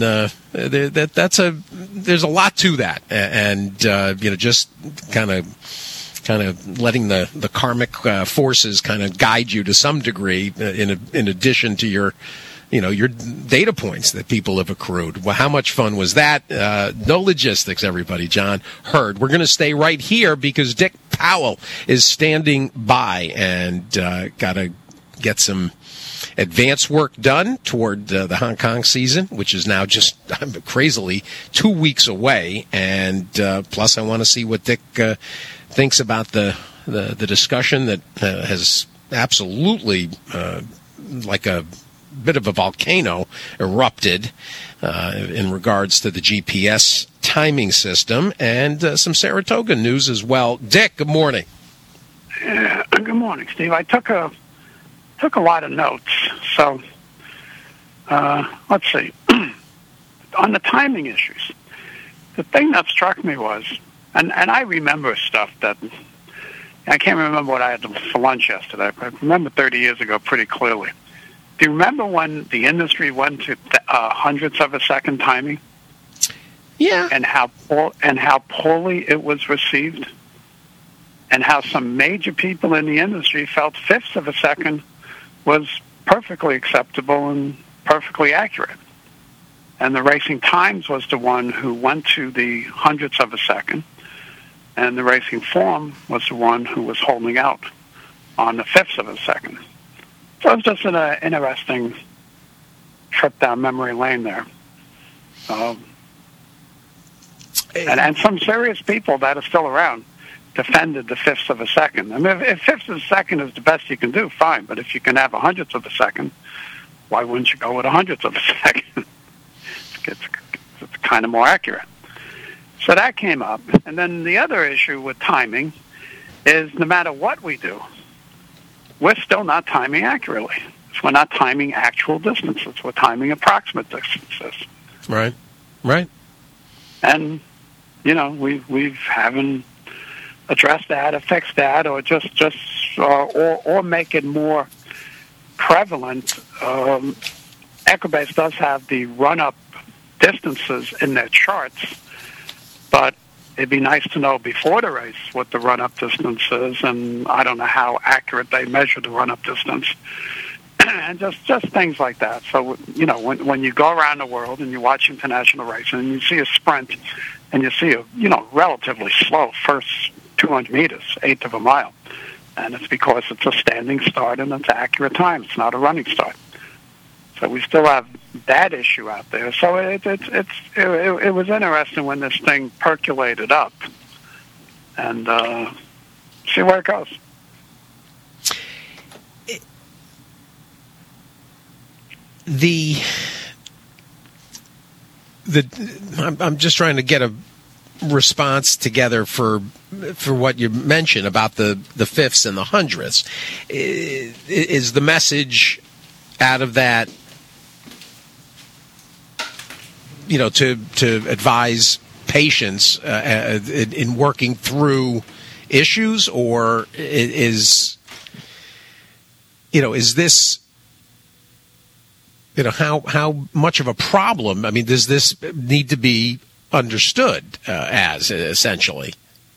There's a lot to that, and just kind of letting the karmic forces kind of guide you to some degree, in addition to your data points that people have accrued. Well, how much fun was that? No Logistics, everybody. John Hurd. We're going to stay right here because Dick Powell is standing by and got to get some advance work done toward the Hong Kong season, which is now just crazily 2 weeks away. And plus, I want to see what Dick thinks about the discussion that has absolutely like a bit of a volcano erupted in regards to the GPS timing system, and some Saratoga news as well. Dick, good morning. Good morning, Steve. I took a lot of notes, so let's see. On the timing issues, the thing that struck me was, and I remember stuff that, I can't remember what I had for lunch yesterday, but I remember 30 years ago pretty clearly. Do you remember when the industry went to hundredths of a second timing? Yeah. And how poorly it was received? And how some major people in the industry felt fifths of a second was perfectly acceptable and perfectly accurate. And the Racing Times was the one who went to the hundredths of a second, and the Racing Form was the one who was holding out on the fifths of a second. So it was just an interesting trip down memory lane there. And some serious people that are still around defended the fifths of a second. I mean, if fifths of a second is the best you can do, fine. But if you can have a hundredth of a second, why wouldn't you go with a hundredth of a second? it's kind of more accurate. So that came up. And then the other issue with timing is no matter what we do, we're still not timing accurately. So we're not timing actual distances. We're timing approximate distances. Right. Right. And, we haven't addressed that or fixed that or or make it more prevalent. Equibase does have the run-up distances in their charts, but it'd be nice to know before the race what the run-up distance is, and I don't know how accurate they measure the run-up distance, and just things like that. So, when you go around the world and you watch international racing and you see a sprint and you see a, relatively slow first 200 meters, eighth of a mile, and it's because it's a standing start and it's accurate time. It's not a running start. So we still have that issue out there. So it was interesting when this thing percolated up, and see where it goes. I'm just trying to get a response together for what you mentioned about the fifths and the hundredths. Is the message out of that, to advise patients in working through issues, or is this, how much of a problem? I mean, does this need to be understood as essentially?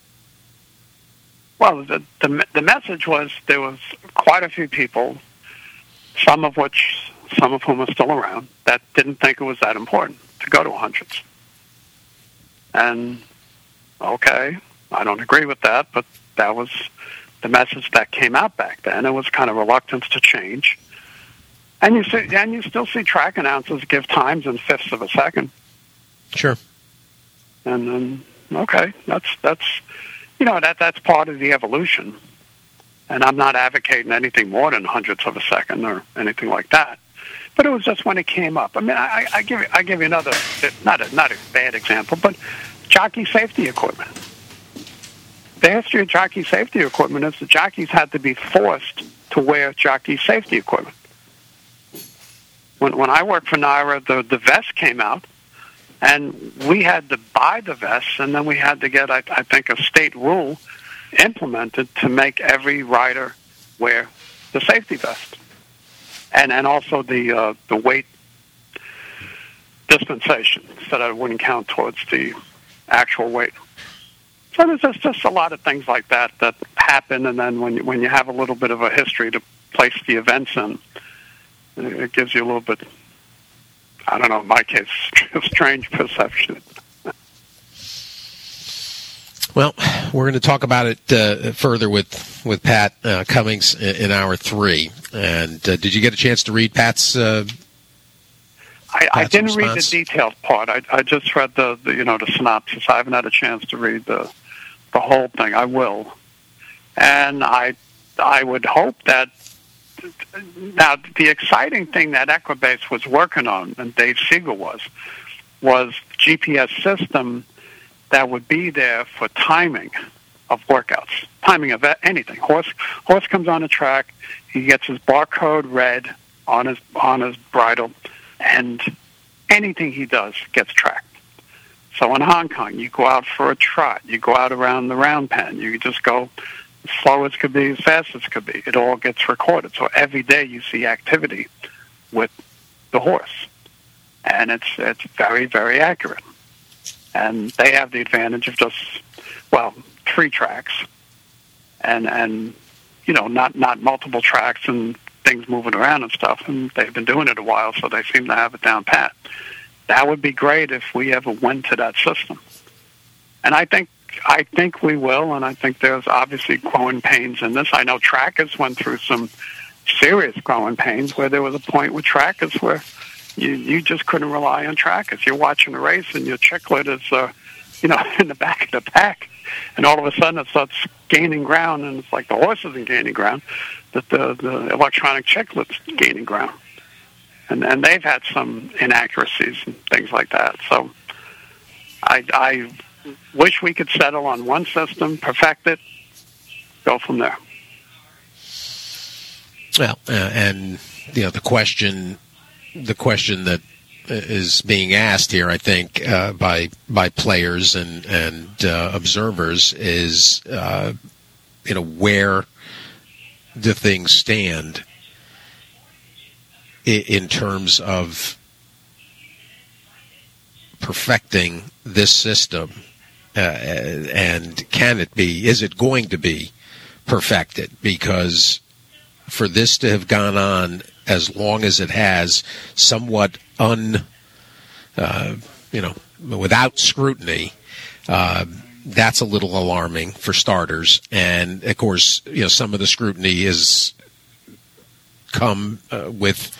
Well, the message was there was quite a few people, some of whom are still around, that didn't think it was that important to go to hundreds. And okay, I don't agree with that, but that was the message that came out back then. It was kind of reluctance to change. And you still see track announcers give times in fifths of a second. Sure. And then okay, that's that's part of the evolution. And I'm not advocating anything more than hundredths of a second or anything like that. But it was just when it came up. I mean, I give you another, not a bad example, but jockey safety equipment. The history of jockey safety equipment is the jockeys had to be forced to wear jockey safety equipment. When I worked for NYRA, the vest came out, and we had to buy the vests, and then we had to get, I think, a state rule implemented to make every rider wear the safety vest, and also the weight dispensation, so that it wouldn't count towards the actual weight. So there's just a lot of things like that happen, and then when you have a little bit of a history to place the events in, it gives you a little bit, I don't know, in my case, a strange perception. Well, we're going to talk about it further with Pat Cummings in hour 3. And did you get a chance to read Pat's? I didn't response? read the detailed part. I just read the synopsis. I haven't had a chance to read the whole thing. I will, and I would hope that. Now, the exciting thing that Equibase was working on, and Dave Siegel was GPS system that would be there for timing of workouts, timing of anything. Horse comes on the track, he gets his barcode read on his bridle, and anything he does gets tracked. So in Hong Kong, you go out for a trot, you go out around the round pen, you just go as slow as could be, as fast as could be. It all gets recorded. So every day you see activity with the horse, and it's very, very accurate. And they have the advantage of just 3 tracks, and not multiple tracks and things moving around and stuff. And they've been doing it a while, so they seem to have it down pat. That would be great if we ever went to that system, and I think we will, and I think there's obviously growing pains in this. I know trackers went through some serious growing pains where there was a point with trackers where you just couldn't rely on trackers. You're watching a race and your chiclet is, in the back of the pack, and all of a sudden it starts gaining ground, and it's like the horse isn't gaining ground, that the electronic chiclet's gaining ground. And they've had some inaccuracies and things like that. So I wish we could settle on one system, perfect it, go from there. Well, and the question that is being asked here, I think, by players and observers is, where do things stand in terms of perfecting this system, and is it going to be perfected? Because for this to have gone on as long as it has, somewhat without scrutiny, that's a little alarming for starters. And of course, some of the scrutiny has come with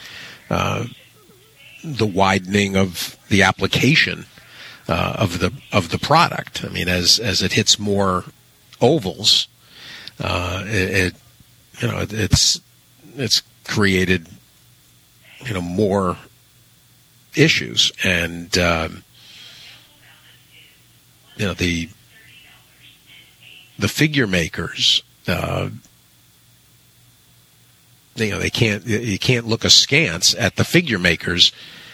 the widening of the application of the product. I mean, as it hits more ovals, it's created more issues, and the figure makers, you can't look askance at the figure makers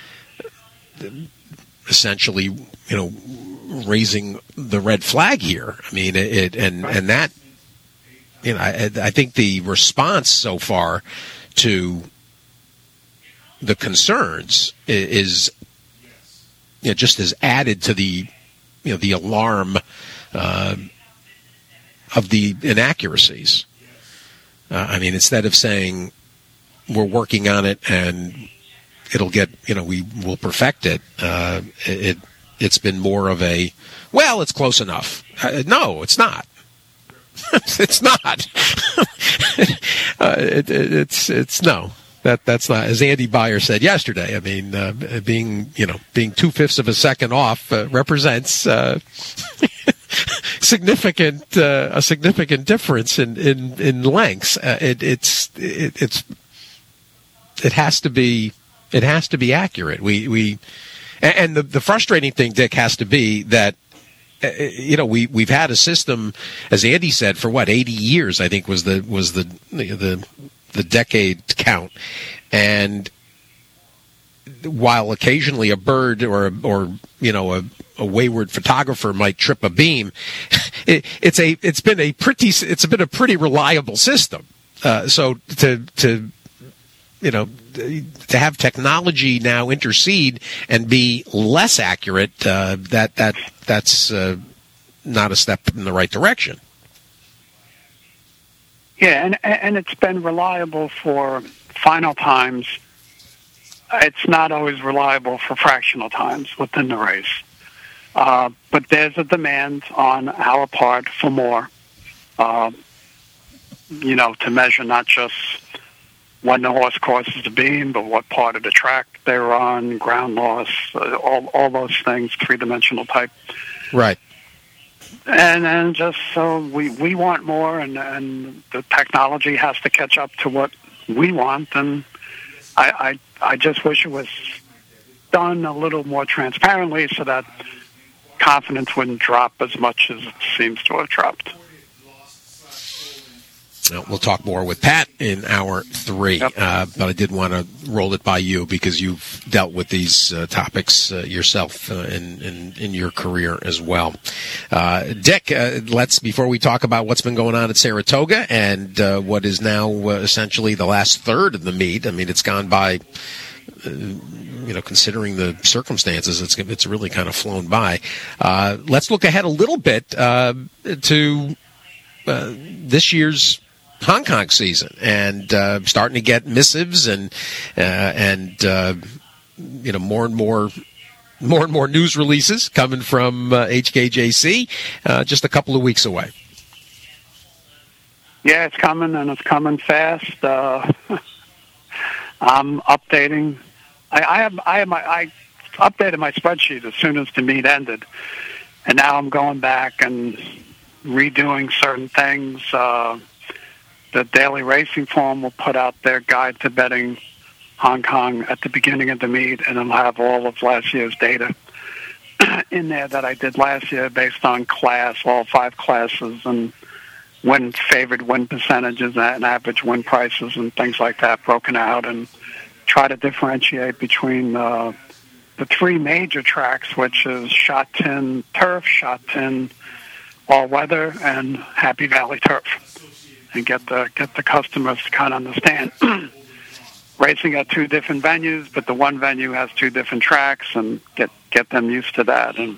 essentially raising the red flag here. I mean, and that, I think the response so far to the concerns is just as added to the the alarm of the inaccuracies. I mean, instead of saying we're working on it and it'll get, we will perfect it, it's been more of a, well, it's close enough. No, it's not. It's not. It's no. That's not, as Andy Beyer said yesterday. I mean, being 2/5 of a second off represents a significant difference in lengths. It has to be accurate. And the frustrating thing, Dick, has to be that we've had a system, as Andy said, for 80 years. I think was the decade count, and while occasionally a bird or a wayward photographer might trip a beam, it's been a pretty reliable system. So to have technology now intercede and be less accurate, that's not a step in the right direction. Yeah, and it's been reliable for final times. It's not always reliable for fractional times within the race. But there's a demand on our part for more, to measure not just when the horse crosses the beam, but what part of the track they're on, ground loss, all those things, three-dimensional type. Right. And just so we want more, and the technology has to catch up to what we want. And I just wish it was done a little more transparently so that confidence wouldn't drop as much as it seems to have dropped. We'll talk more with Pat in hour 3, Yep. But I did want to roll it by you because you've dealt with these topics yourself in your career as well. Dick, before we talk about what's been going on at Saratoga and what is now essentially the last third of the meet. I mean, it's gone by, considering the circumstances, it's really kind of flown by. Let's look ahead a little bit to this year's Hong Kong season, and starting to get missives and more and more news releases coming from HKJC just a couple of weeks away. Yeah, it's coming, and it's coming fast. I'm updating. I updated my spreadsheet as soon as the meet ended, and now I'm going back and redoing certain things. The Daily Racing Form will put out their guide to betting Hong Kong at the beginning of the meet, and it'll have all of last year's data. in there that I did last year based on class, all 5 classes, and favored win percentages and average win prices and things like that broken out, and try to differentiate between the 3 major tracks, which is Shot Tin Turf, Shot Tin All Weather, and Happy Valley Turf, and get the customers to kind of understand racing at 2 different venues, but the one venue has 2 different tracks, and get them used to that, and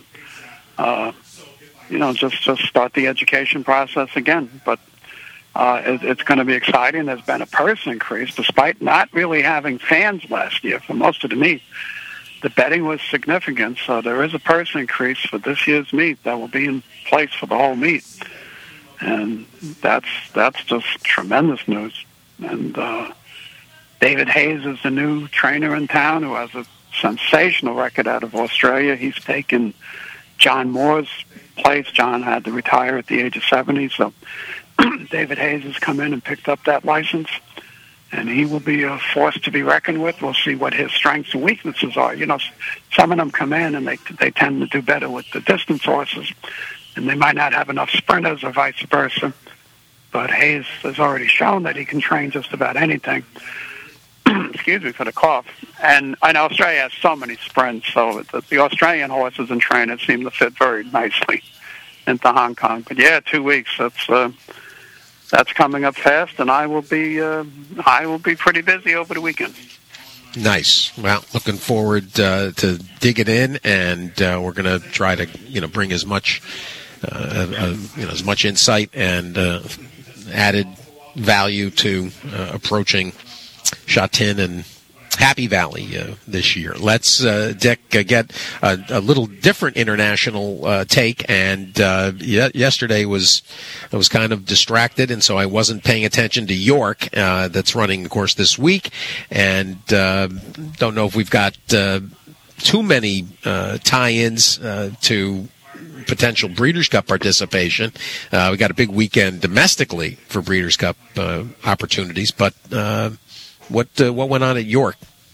just start the education process again. But it's going to be exciting. There's been a purse increase despite not really having fans last year for most of the meet. The betting was significant, so there is a purse increase for this year's meet that will be in place for the whole meet, and that's just tremendous news. And David Hayes is the new trainer in town who has a sensational record out of Australia. He's taken John Moore's place. John had to retire at the age of 70, so David Hayes has come in and picked up that license, and he will be a force to be reckoned with. We'll see what his strengths and weaknesses are. Some of them come in and they tend to do better with the distance horses, and they might not have enough sprinters or vice versa. But Hayes has already shown that he can train just about anything. Excuse me for the cough. And I know Australia has so many sprints, so the Australian horses and trainers seem to fit very nicely into Hong Kong. But yeah, 2 weeks. That's coming up fast, and I will be pretty busy over the weekend. Nice. Well, looking forward to digging in, and we're going to try to bring as much as much insight and added value to approaching Shot Tin and Happy Valley this year. Let's, Dick, get a little different international take. And yesterday I was kind of distracted, and so I wasn't paying attention to York, that's running, of course, this week. And don't know if we've got too many tie-ins to potential Breeders' Cup participation. We got a big weekend domestically for Breeders' Cup opportunities, but what went on at York?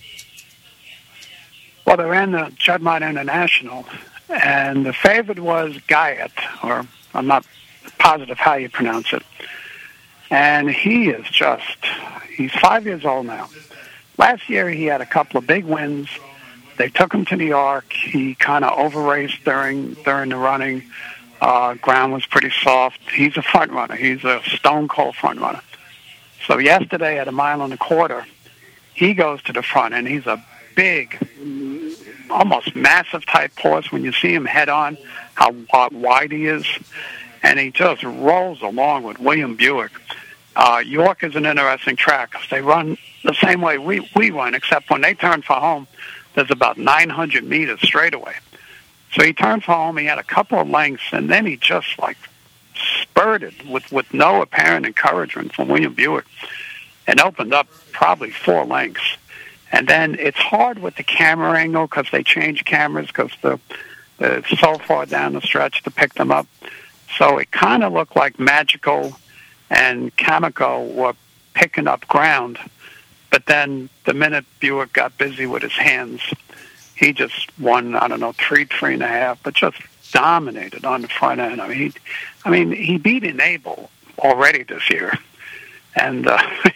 Well, they ran the Juddmonte International, and the favorite was Guyot, or I'm not positive how you pronounce it. And he's 5 years old now. Last year he had a couple of big wins. They took him to New York. He kind of over-raced during the running. Ground was pretty soft. He's a front runner. He's a stone-cold front runner. So yesterday at 1.25 miles, he goes to the front, and he's a big, almost massive type horse. When you see him head on, how wide he is, and he just rolls along with William Buick. York is an interesting track because they run the same way we run, except when they turn for home, there's about 900 meters straightaway. So he turned for home. He had a couple of lengths, and then he just spurted with no apparent encouragement from William Buick and opened up probably 4 lengths. And then it's hard with the camera angle because they change cameras because it's so far down the stretch to pick them up. So it kind of looked like Magical and Kamiko were picking up ground. But then the minute Buick got busy with his hands, he just won, 3.5, but just dominated on the front end. He beat Enable already this year, and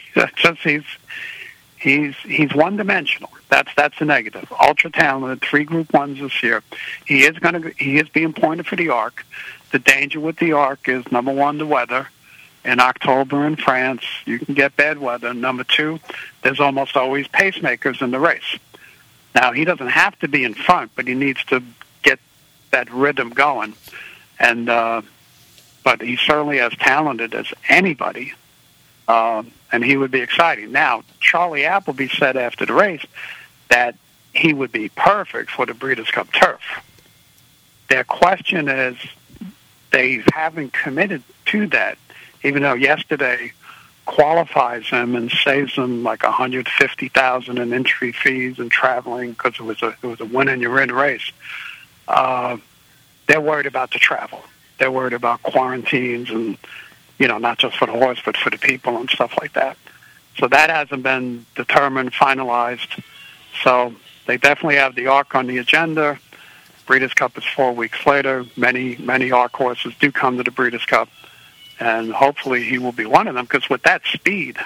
he's one-dimensional. That's a negative. Ultra talented, 3 Group 1s this year. He is being pointed for the Arc. The danger with the Arc is, number 1, the weather. In October in France, you can get bad weather. Number 2, there's almost always pacemakers in the race. Now, he doesn't have to be in front, but he needs to get that rhythm going. And but he's certainly as talented as anybody, and he would be exciting. Now, Charlie Appleby said after the race that he would be perfect for the Breeders' Cup Turf. Their question is they haven't committed to that, even though yesterday qualifies him and saves him like $150,000 in entry fees and traveling because it was a win and you're in race. They're worried about the travel. They're worried about quarantines and, not just for the horse, but for the people and stuff like that. So that hasn't been determined, finalized. So they definitely have the Arc on the agenda. Breeders' Cup is 4 weeks later. Many ARC horses do come to the Breeders' Cup, and hopefully he will be one of them, because with that speed,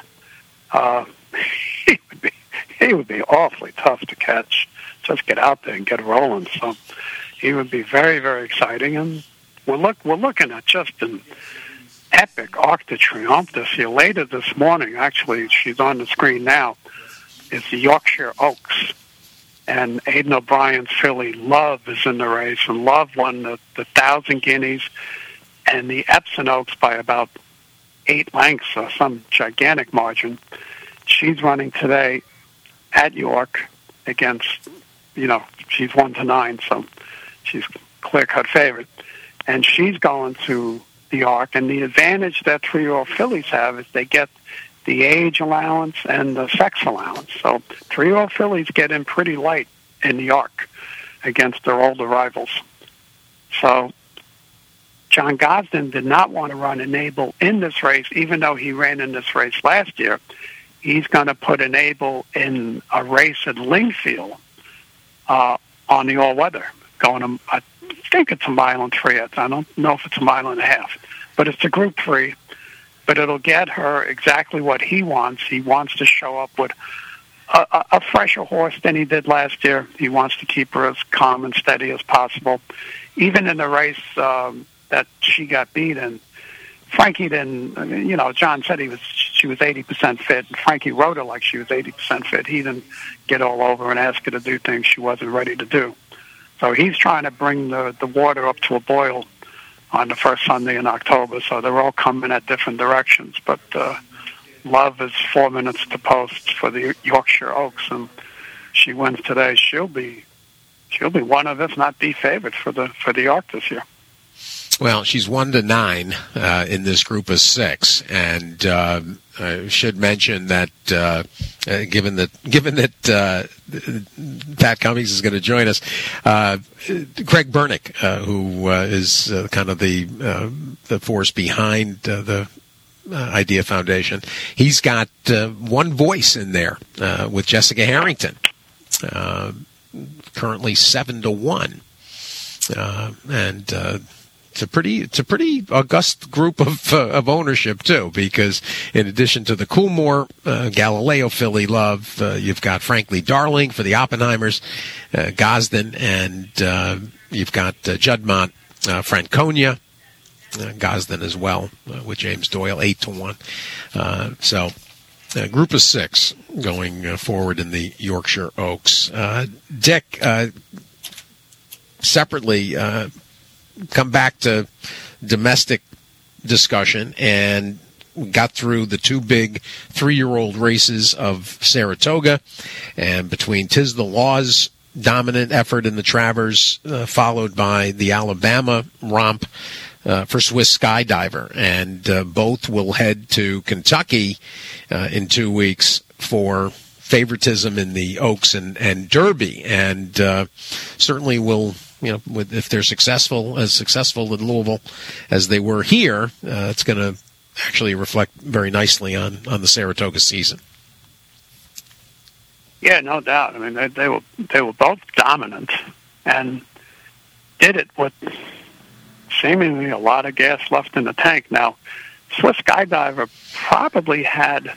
he would be awfully tough to catch. Just get out there and get rolling. So he would be very, very exciting. And we're looking at just an epic Arc de Triomphe this year. Later this morning, actually, she's on the screen now, is the Yorkshire Oaks. And Aidan O'Brien's filly, Love, is in the race. And Love won the 1,000 guineas and the Epsom Oaks by about 8 lengths, or some gigantic margin. She's running today at York against, she's 1-9, so she's clear-cut favorite. And she's going to the Arc, and the advantage that 3-year-old fillies have is they get the age allowance and the sex allowance. So 3-year-old fillies get in pretty light in the Arc against their older rivals. So John Gosden did not want to run Enable in this race, even though he ran in this race last year. He's going to put Enable in a race at Lingfield on the all-weather, going, I think it's 1.3 miles. I don't know if it's 1.5 miles, but it's a Group 3. But it'll get her exactly what he wants. He wants to show up with a fresher horse than he did last year. He wants to keep her as calm and steady as possible. Even in the race that she got beat in, Frankie didn't, John said she was 80% fit, and Frankie rode her like she was 80% fit. He didn't get all over and ask her to do things she wasn't ready to do. So he's trying to bring the water up to a boil on the first Sunday in October, so they're all coming at different directions. But Love is 4 minutes to post for the Yorkshire Oaks, and she wins today. She'll be one of, if not the favorite for the Arc this year. Well, she's 1-9 in this group of 6, and I should mention that given that Pat Cummings is going to join us, Craig Bernick, who is kind of the force behind the Idea Foundation, he's got one voice in there with Jessica Harrington, currently 7-1, and. It's a pretty august group of ownership too, because in addition to the Coolmore Galileo filly Love, you've got Frankly Darling for the Oppenheimers, Gosden, and you've got Juddmonte, Franconia, Gosden as well with James Doyle 8-1. So group of 6 going forward in the Yorkshire Oaks. Dick, separately. Come back to domestic discussion, and got through the 2 big 3-year-old races of Saratoga, and between Tiz the Law's dominant effort in the Travers, followed by the Alabama romp for Swiss Skydiver, and both will head to Kentucky in 2 weeks for favoritism in the Oaks and Derby, and certainly will. If they're successful in Louisville as they were here, it's going to actually reflect very nicely on the Saratoga season. Yeah, no doubt. I mean, they were both dominant and did it with seemingly a lot of gas left in the tank. Now, Swiss Skydiver probably had.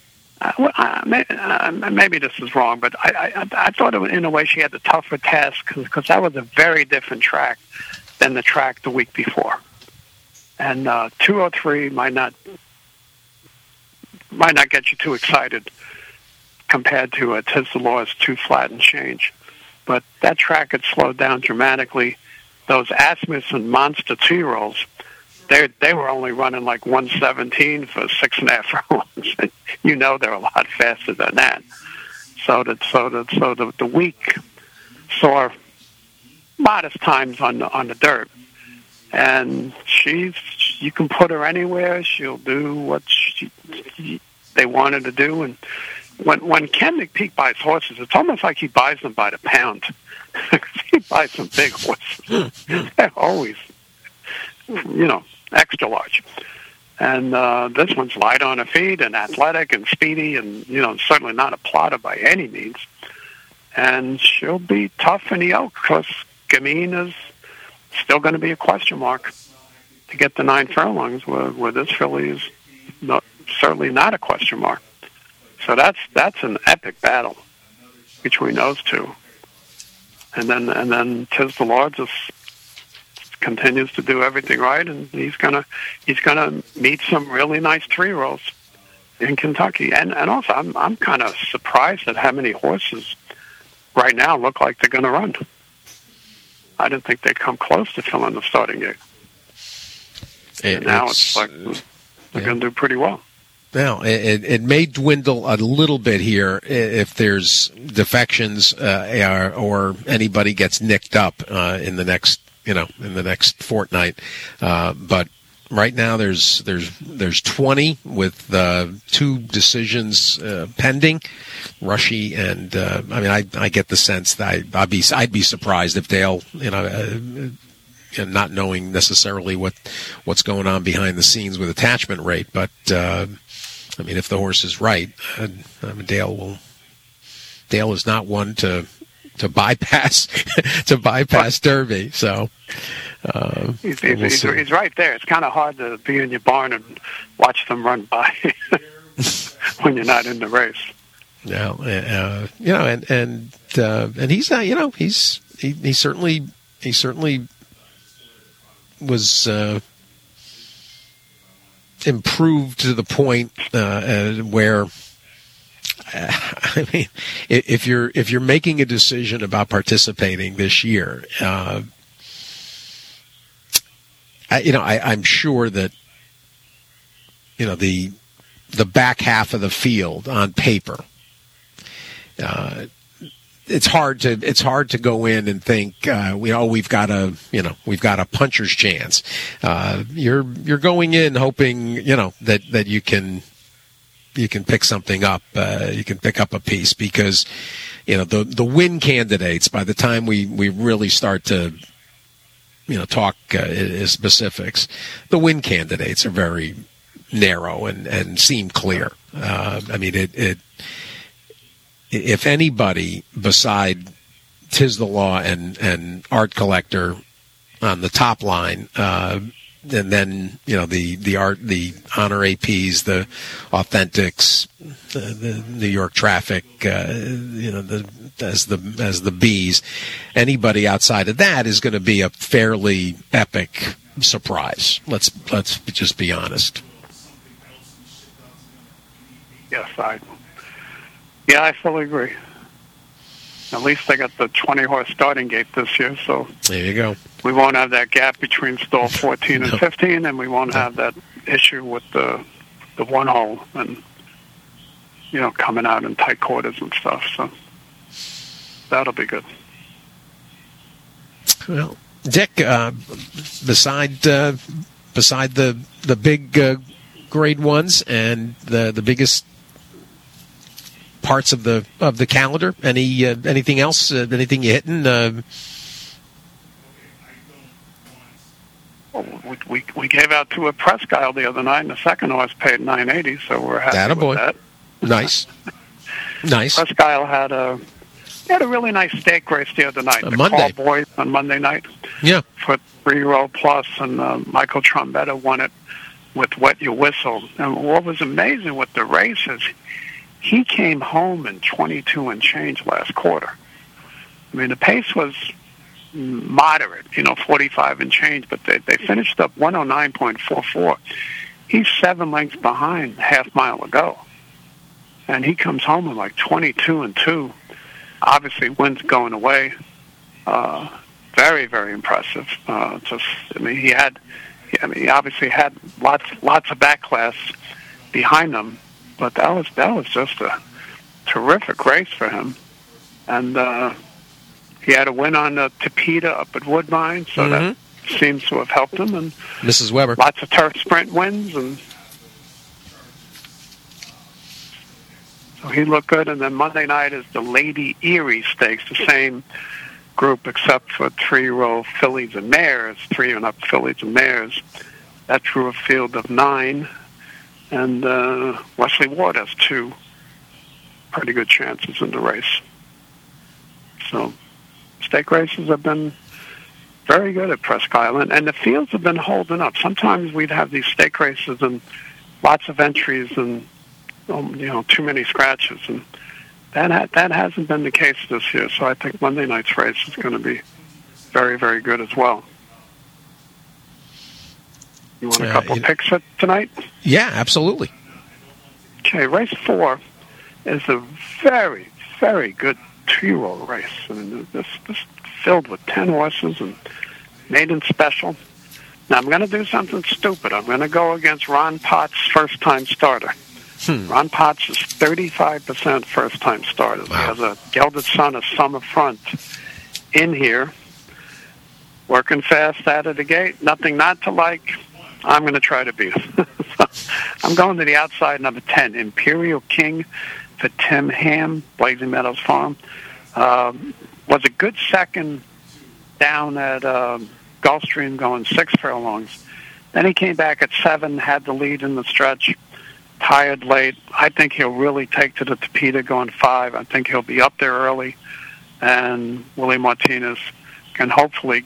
Maybe this is wrong, but I thought in a way she had the tougher task because that was a very different track than the track the week before, and 203 might not get you too excited compared to Tiz the Law's 2 flat and change, but that track had slowed down dramatically. Those Asmussen Monster 2-year-olds. They were only running like 117 for 6.5 rounds. They're a lot faster than that. So the week saw modest times on the dirt, and you can put her anywhere. She'll do what they want her to do. And when Ken McPeak buys horses, it's almost like he buys them by the pound. He buys some big horses. They're always, extra large. And this one's light on her feet and athletic and speedy and, certainly not a plotter by any means. And she'll be tough in the Oak because Gamine is still going to be a question mark to get the 9 furlongs, where this filly is certainly not a question mark. So that's an epic battle between those two. And then Tiz the Lord just continues to do everything right, and he's gonna meet some really nice 3-year-olds in Kentucky. And also I'm kind of surprised at how many horses right now look like they're going to run. I didn't think they'd come close to filling the starting gate. And now it's like they're going to do pretty well. Now, it may dwindle a little bit here if there's defections or anybody gets nicked up in the next fortnight. But right now there's 20 with 2 decisions pending. Rushy and I get the sense that I'd be surprised if Dale, not knowing necessarily what's going on behind the scenes with attachment rate, but if the horse is right, Dale is not one to bypass Derby. So he's right there. It's kind of hard to be in your barn and watch them run by when you're not in the race. No, and he's not. He certainly was improved to the point where. If you're making a decision about participating this year, I'm sure that the back half of the field on paper, it's hard to go in and think we've got a puncher's chance. You're going in hoping that you can pick something up. You can pick up a piece because, the win candidates, by the time we really start to, talk specifics, the win candidates are very narrow and seem clear. If anybody beside Tiz the Law and Art Collector on the top line, and then the honor APs, the authentics, the New York Traffic, as the Bs. Anybody outside of that is going to be a fairly epic surprise. Let's just be honest. Yes, I fully agree. At least they got the 20-horse starting gate this year, so there you go. We won't have that gap between stall 14 and 15, and we won't have that issue with the 1 hole and coming out in tight quarters and stuff. So that'll be good. Well, Dick, beside the big grade ones and the biggest parts of the calendar, anything else? Anything you hitting? We gave out to a Presque Isle the other night, and the second horse paid $9.80, so we're happy with that. Nice. Presque Isle had a really nice stake race the other night. Monday. Call Boys on Monday night. Yeah. For 3-year-old plus, and Michael Trombetta won it with Wet Your Whistle. And what was amazing with the race is he came home in 22 and change last quarter. The pace was moderate, 45 and change, but they finished up 109.44. He's 7 lengths behind half mile ago. And he comes home in like 22 and 2. Obviously, wind's going away. Very, very impressive. He obviously had lots of back class behind him, but that was just a terrific race for him. And he had a win on the Tapeta up at Woodbine, so that seems to have helped him. And Mrs. Weber. Lots of turf sprint wins, and so he looked good. And then Monday night is the Lady Erie Stakes, the same group except for 3-year-old fillies and mares, 3 and up fillies and mares. That drew a field of 9, and Wesley Ward has 2 pretty good chances in the race. So stake races have been very good at Presque Isle, and the fields have been holding up. Sometimes we'd have these stake races and lots of entries and too many scratches, and that hasn't been the case this year. So I think Monday night's race is going to be very, very good as well. You want a couple picks for tonight? Yeah, absolutely. Okay, race 4 is a very, very good 2-year-old race. I mean, this filled with 10 horses and maiden special. Now, I'm going to do something stupid. I'm going to go against Ron Potts' first-time starter. Ron Potts is 35% first-time starter. Wow. He has a gelded son, a Summer Front, in here, working fast out of the gate. Nothing not to like. I'm going to try to beat him. I'm going to the outside, number 10, Imperial King for Tim Ham, Blazing Meadows Farm. Was a good second down at Gulfstream, going 6 furlongs. Then he came back at 7, had the lead in the stretch, tired late. I think he'll really take to the Tapeta going 5. I think he'll be up there early, and Willie Martinez can hopefully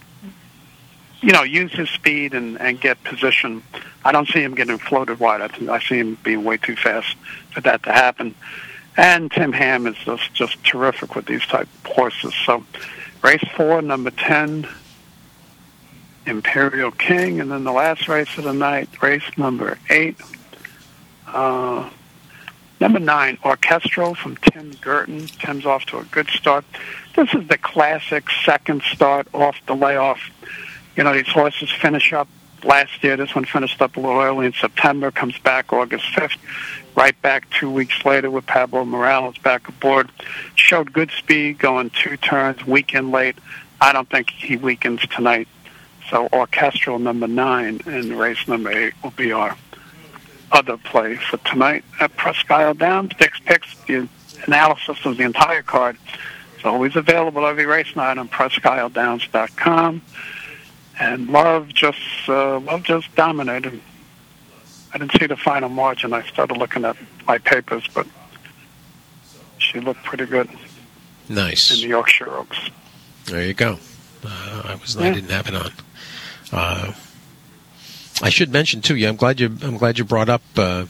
use his speed and get position. I don't see him getting floated wide. I see him being way too fast for that to happen. And Tim Ham is just terrific with these type of horses. So race 4, number 10, Imperial King. And then the last race of the night, race number 8, number 9, Orchestral from Tim Girton. Tim's off to a good start. This is the classic second start off the layoff. These horses finish up last year. This one finished up a little early in September, comes back August 5th, right back 2 weeks later with Pablo Morales back aboard. Showed good speed, going 2 turns, weekend late. I don't think he weakens tonight. So Orchestral, number 9, and race number 8 will be our other play for tonight at Presque Isle Downs. Dick's Picks, the analysis of the entire card, is always available every race night on PresqueIsleDowns.com. And Love just dominated. I didn't see the final margin. I started looking at my papers, but she looked pretty good. Nice. In the Yorkshire Oaks. There you go. I didn't have it on. I should mention too. Yeah, I'm glad you brought up the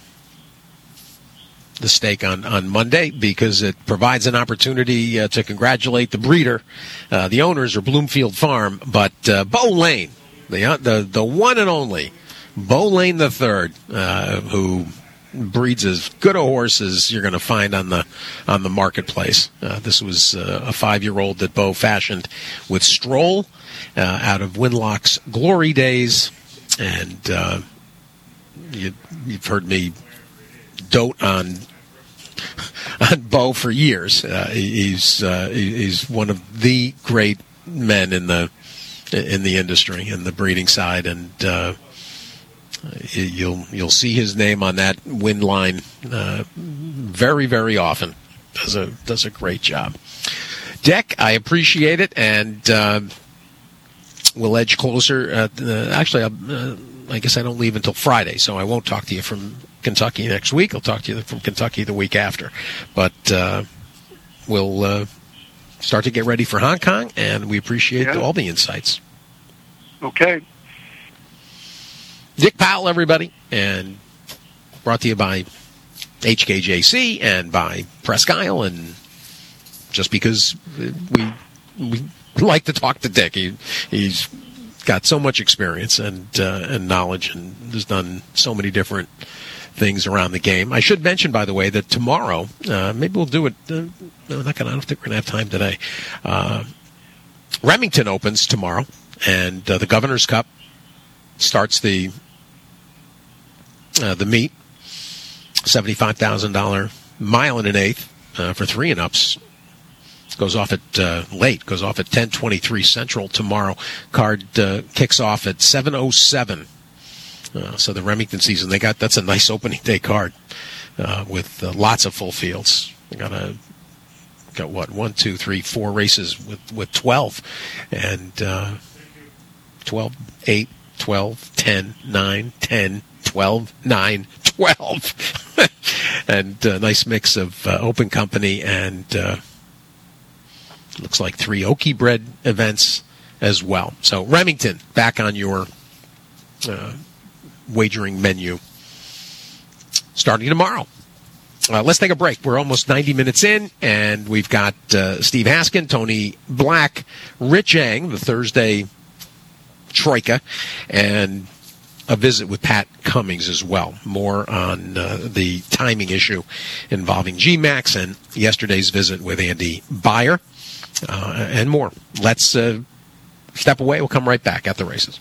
stake on Monday, because it provides an opportunity to congratulate the breeder. The owners are Bloomfield Farm, but Bo Lane, the one and only Bo Lane III, who breeds as good a horse as you're going to find on the marketplace. This was a 5-year-old that Bo fashioned with Stroll out of Winlock's glory days, and you've heard me dote on Bo for years. He's one of the great men in the industry, in the breeding side, and you'll see his name on that win line very, very often. Does a great job. Dick, I appreciate it, and we'll edge closer. Actually, I guess I don't leave until Friday, so I won't talk to you from Kentucky next week. I'll talk to you from Kentucky the week after. But we'll start to get ready for Hong Kong, and we appreciate all the insights. Okay. Dick Powell, everybody, and brought to you by HKJC and by Presque Isle, and just because we like to talk to Dick. He's got so much experience and knowledge, and has done so many different things around the game. I should mention, by the way, that tomorrow, maybe we'll do it. I don't think we're going to have time today. Remington opens tomorrow, and the Governor's Cup starts the meet. $75,000 mile and an eighth for 3 and ups. Goes off at 10:23 Central tomorrow. Card kicks off at 7:07. So the Remington season, that's a nice opening day card with lots of full fields. They got 1, 2, 3, 4 races with 12, and 12, 8, 12, 10, 9, 10, 12, 9, 12. And a nice mix of open company and looks like 3 Okie bred events as well. So Remington back on your wagering menu starting tomorrow. Let's take a break. We're almost 90 minutes in, and we've got Steve Haskin, Tony Black, Rich Eng, the Thursday Troika, and a visit with Pat Cummings as well. More on the timing issue involving GMAX and yesterday's visit with Andy Beyer, and more. Let's step away. We'll come right back at the races.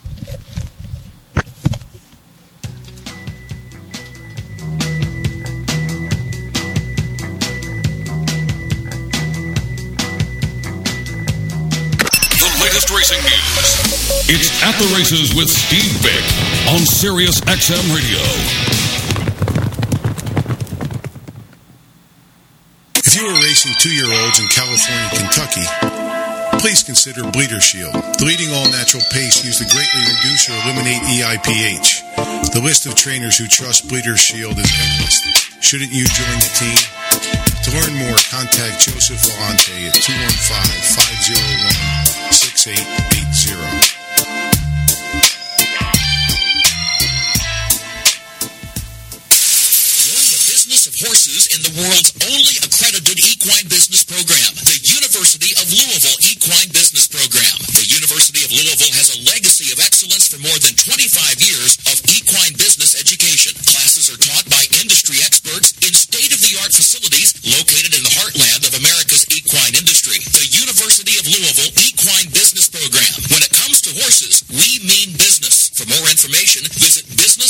Racing news. It's At the Races with Steve Bick on Sirius XM Radio. If you are racing 2-year-olds in California, Kentucky, please consider Bleeder Shield. The leading all-natural paste used to greatly reduce or eliminate EIPH. The list of trainers who trust Bleeder Shield is endless. Shouldn't you join the team? To learn more, contact Joseph Volante at 215-501-6880. Of horses in the world's only accredited equine business program, the University of Louisville Equine Business Program. The University of Louisville has a legacy of excellence for more than 25 years of equine business education. Classes are taught by industry experts in state-of-the-art facilities located in the heartland of America's equine industry. The University of Louisville Equine Business Program. When it comes to horses, we mean business. For more information, visit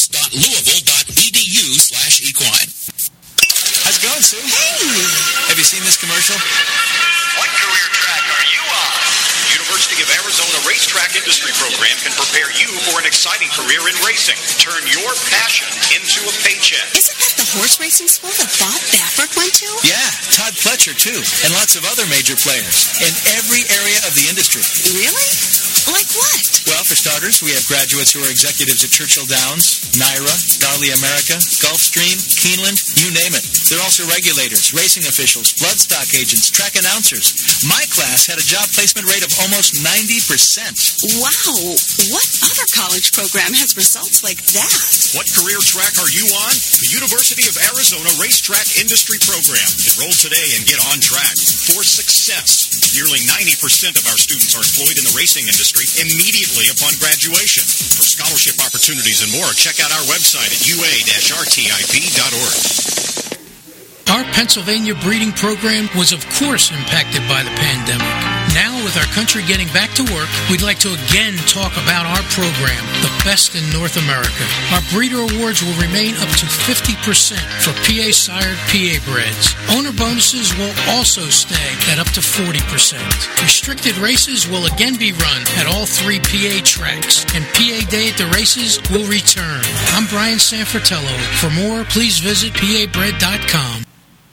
business.louisville.edu/equine. How's it going, Sue? Hey! Have you seen this commercial? What career track are you on? University of Arizona Racetrack Industry Program can prepare you for an exciting career in racing. Turn your passion into a paycheck. Isn't that the horse racing school that Bob Baffert went to? Yeah, Todd Pletcher, too, and lots of other major players in every area of the industry. Really? Like what? Well, for starters, we have graduates who are executives at Churchill Downs, NYRA, Darley America, Gulfstream, Keeneland, you name it. They're also regulators, racing officials, bloodstock agents, track announcers. My class had a job placement rate of almost 90%. Wow. What other college program has results like that? What career track are you on? The University of Arizona Racetrack Industry Program. Enroll today and get on track for success. Nearly 90% of our students are employed in the racing industry immediately upon graduation. For scholarship opportunities and more, check out our website at ua-rtip.org. Our Pennsylvania breeding program was, of course, impacted by the pandemic. Now, with our country getting back to work, we'd like to again talk about our program, the best in North America. Our breeder awards will remain up to 50% for PA-sired PA breds. Owner bonuses will also stay at up to 40%. Restricted races will again be run at all 3 PA tracks, and PA Day at the races will return. I'm Brian Sanfratello. For more, please visit pabred.com.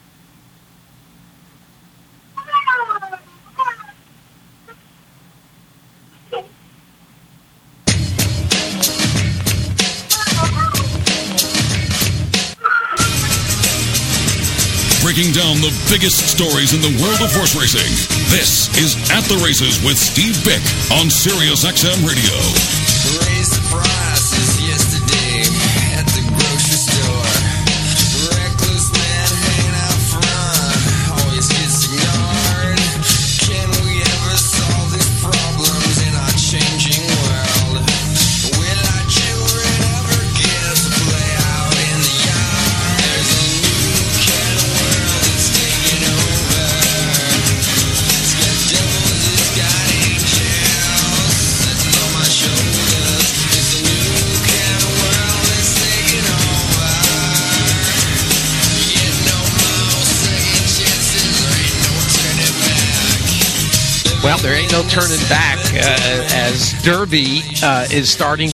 Breaking down the biggest stories in the world of horse racing. This is At the Races with Steve Bick on Sirius XM Radio. Raise the prices yesterday at the grocery store. Reckless man hanging out front always gets ignored. Can we ever solve these problems in our changing world? Will our children ever get to play out in the yard? There's a new kind of world that's taking over. It's got devils, it's got angels sitting on my shoulders. It's a new kind of world that's taking over. Yeah, no more second chances, there ain't no turning back. Well, there ain't no turning back as Derby is starting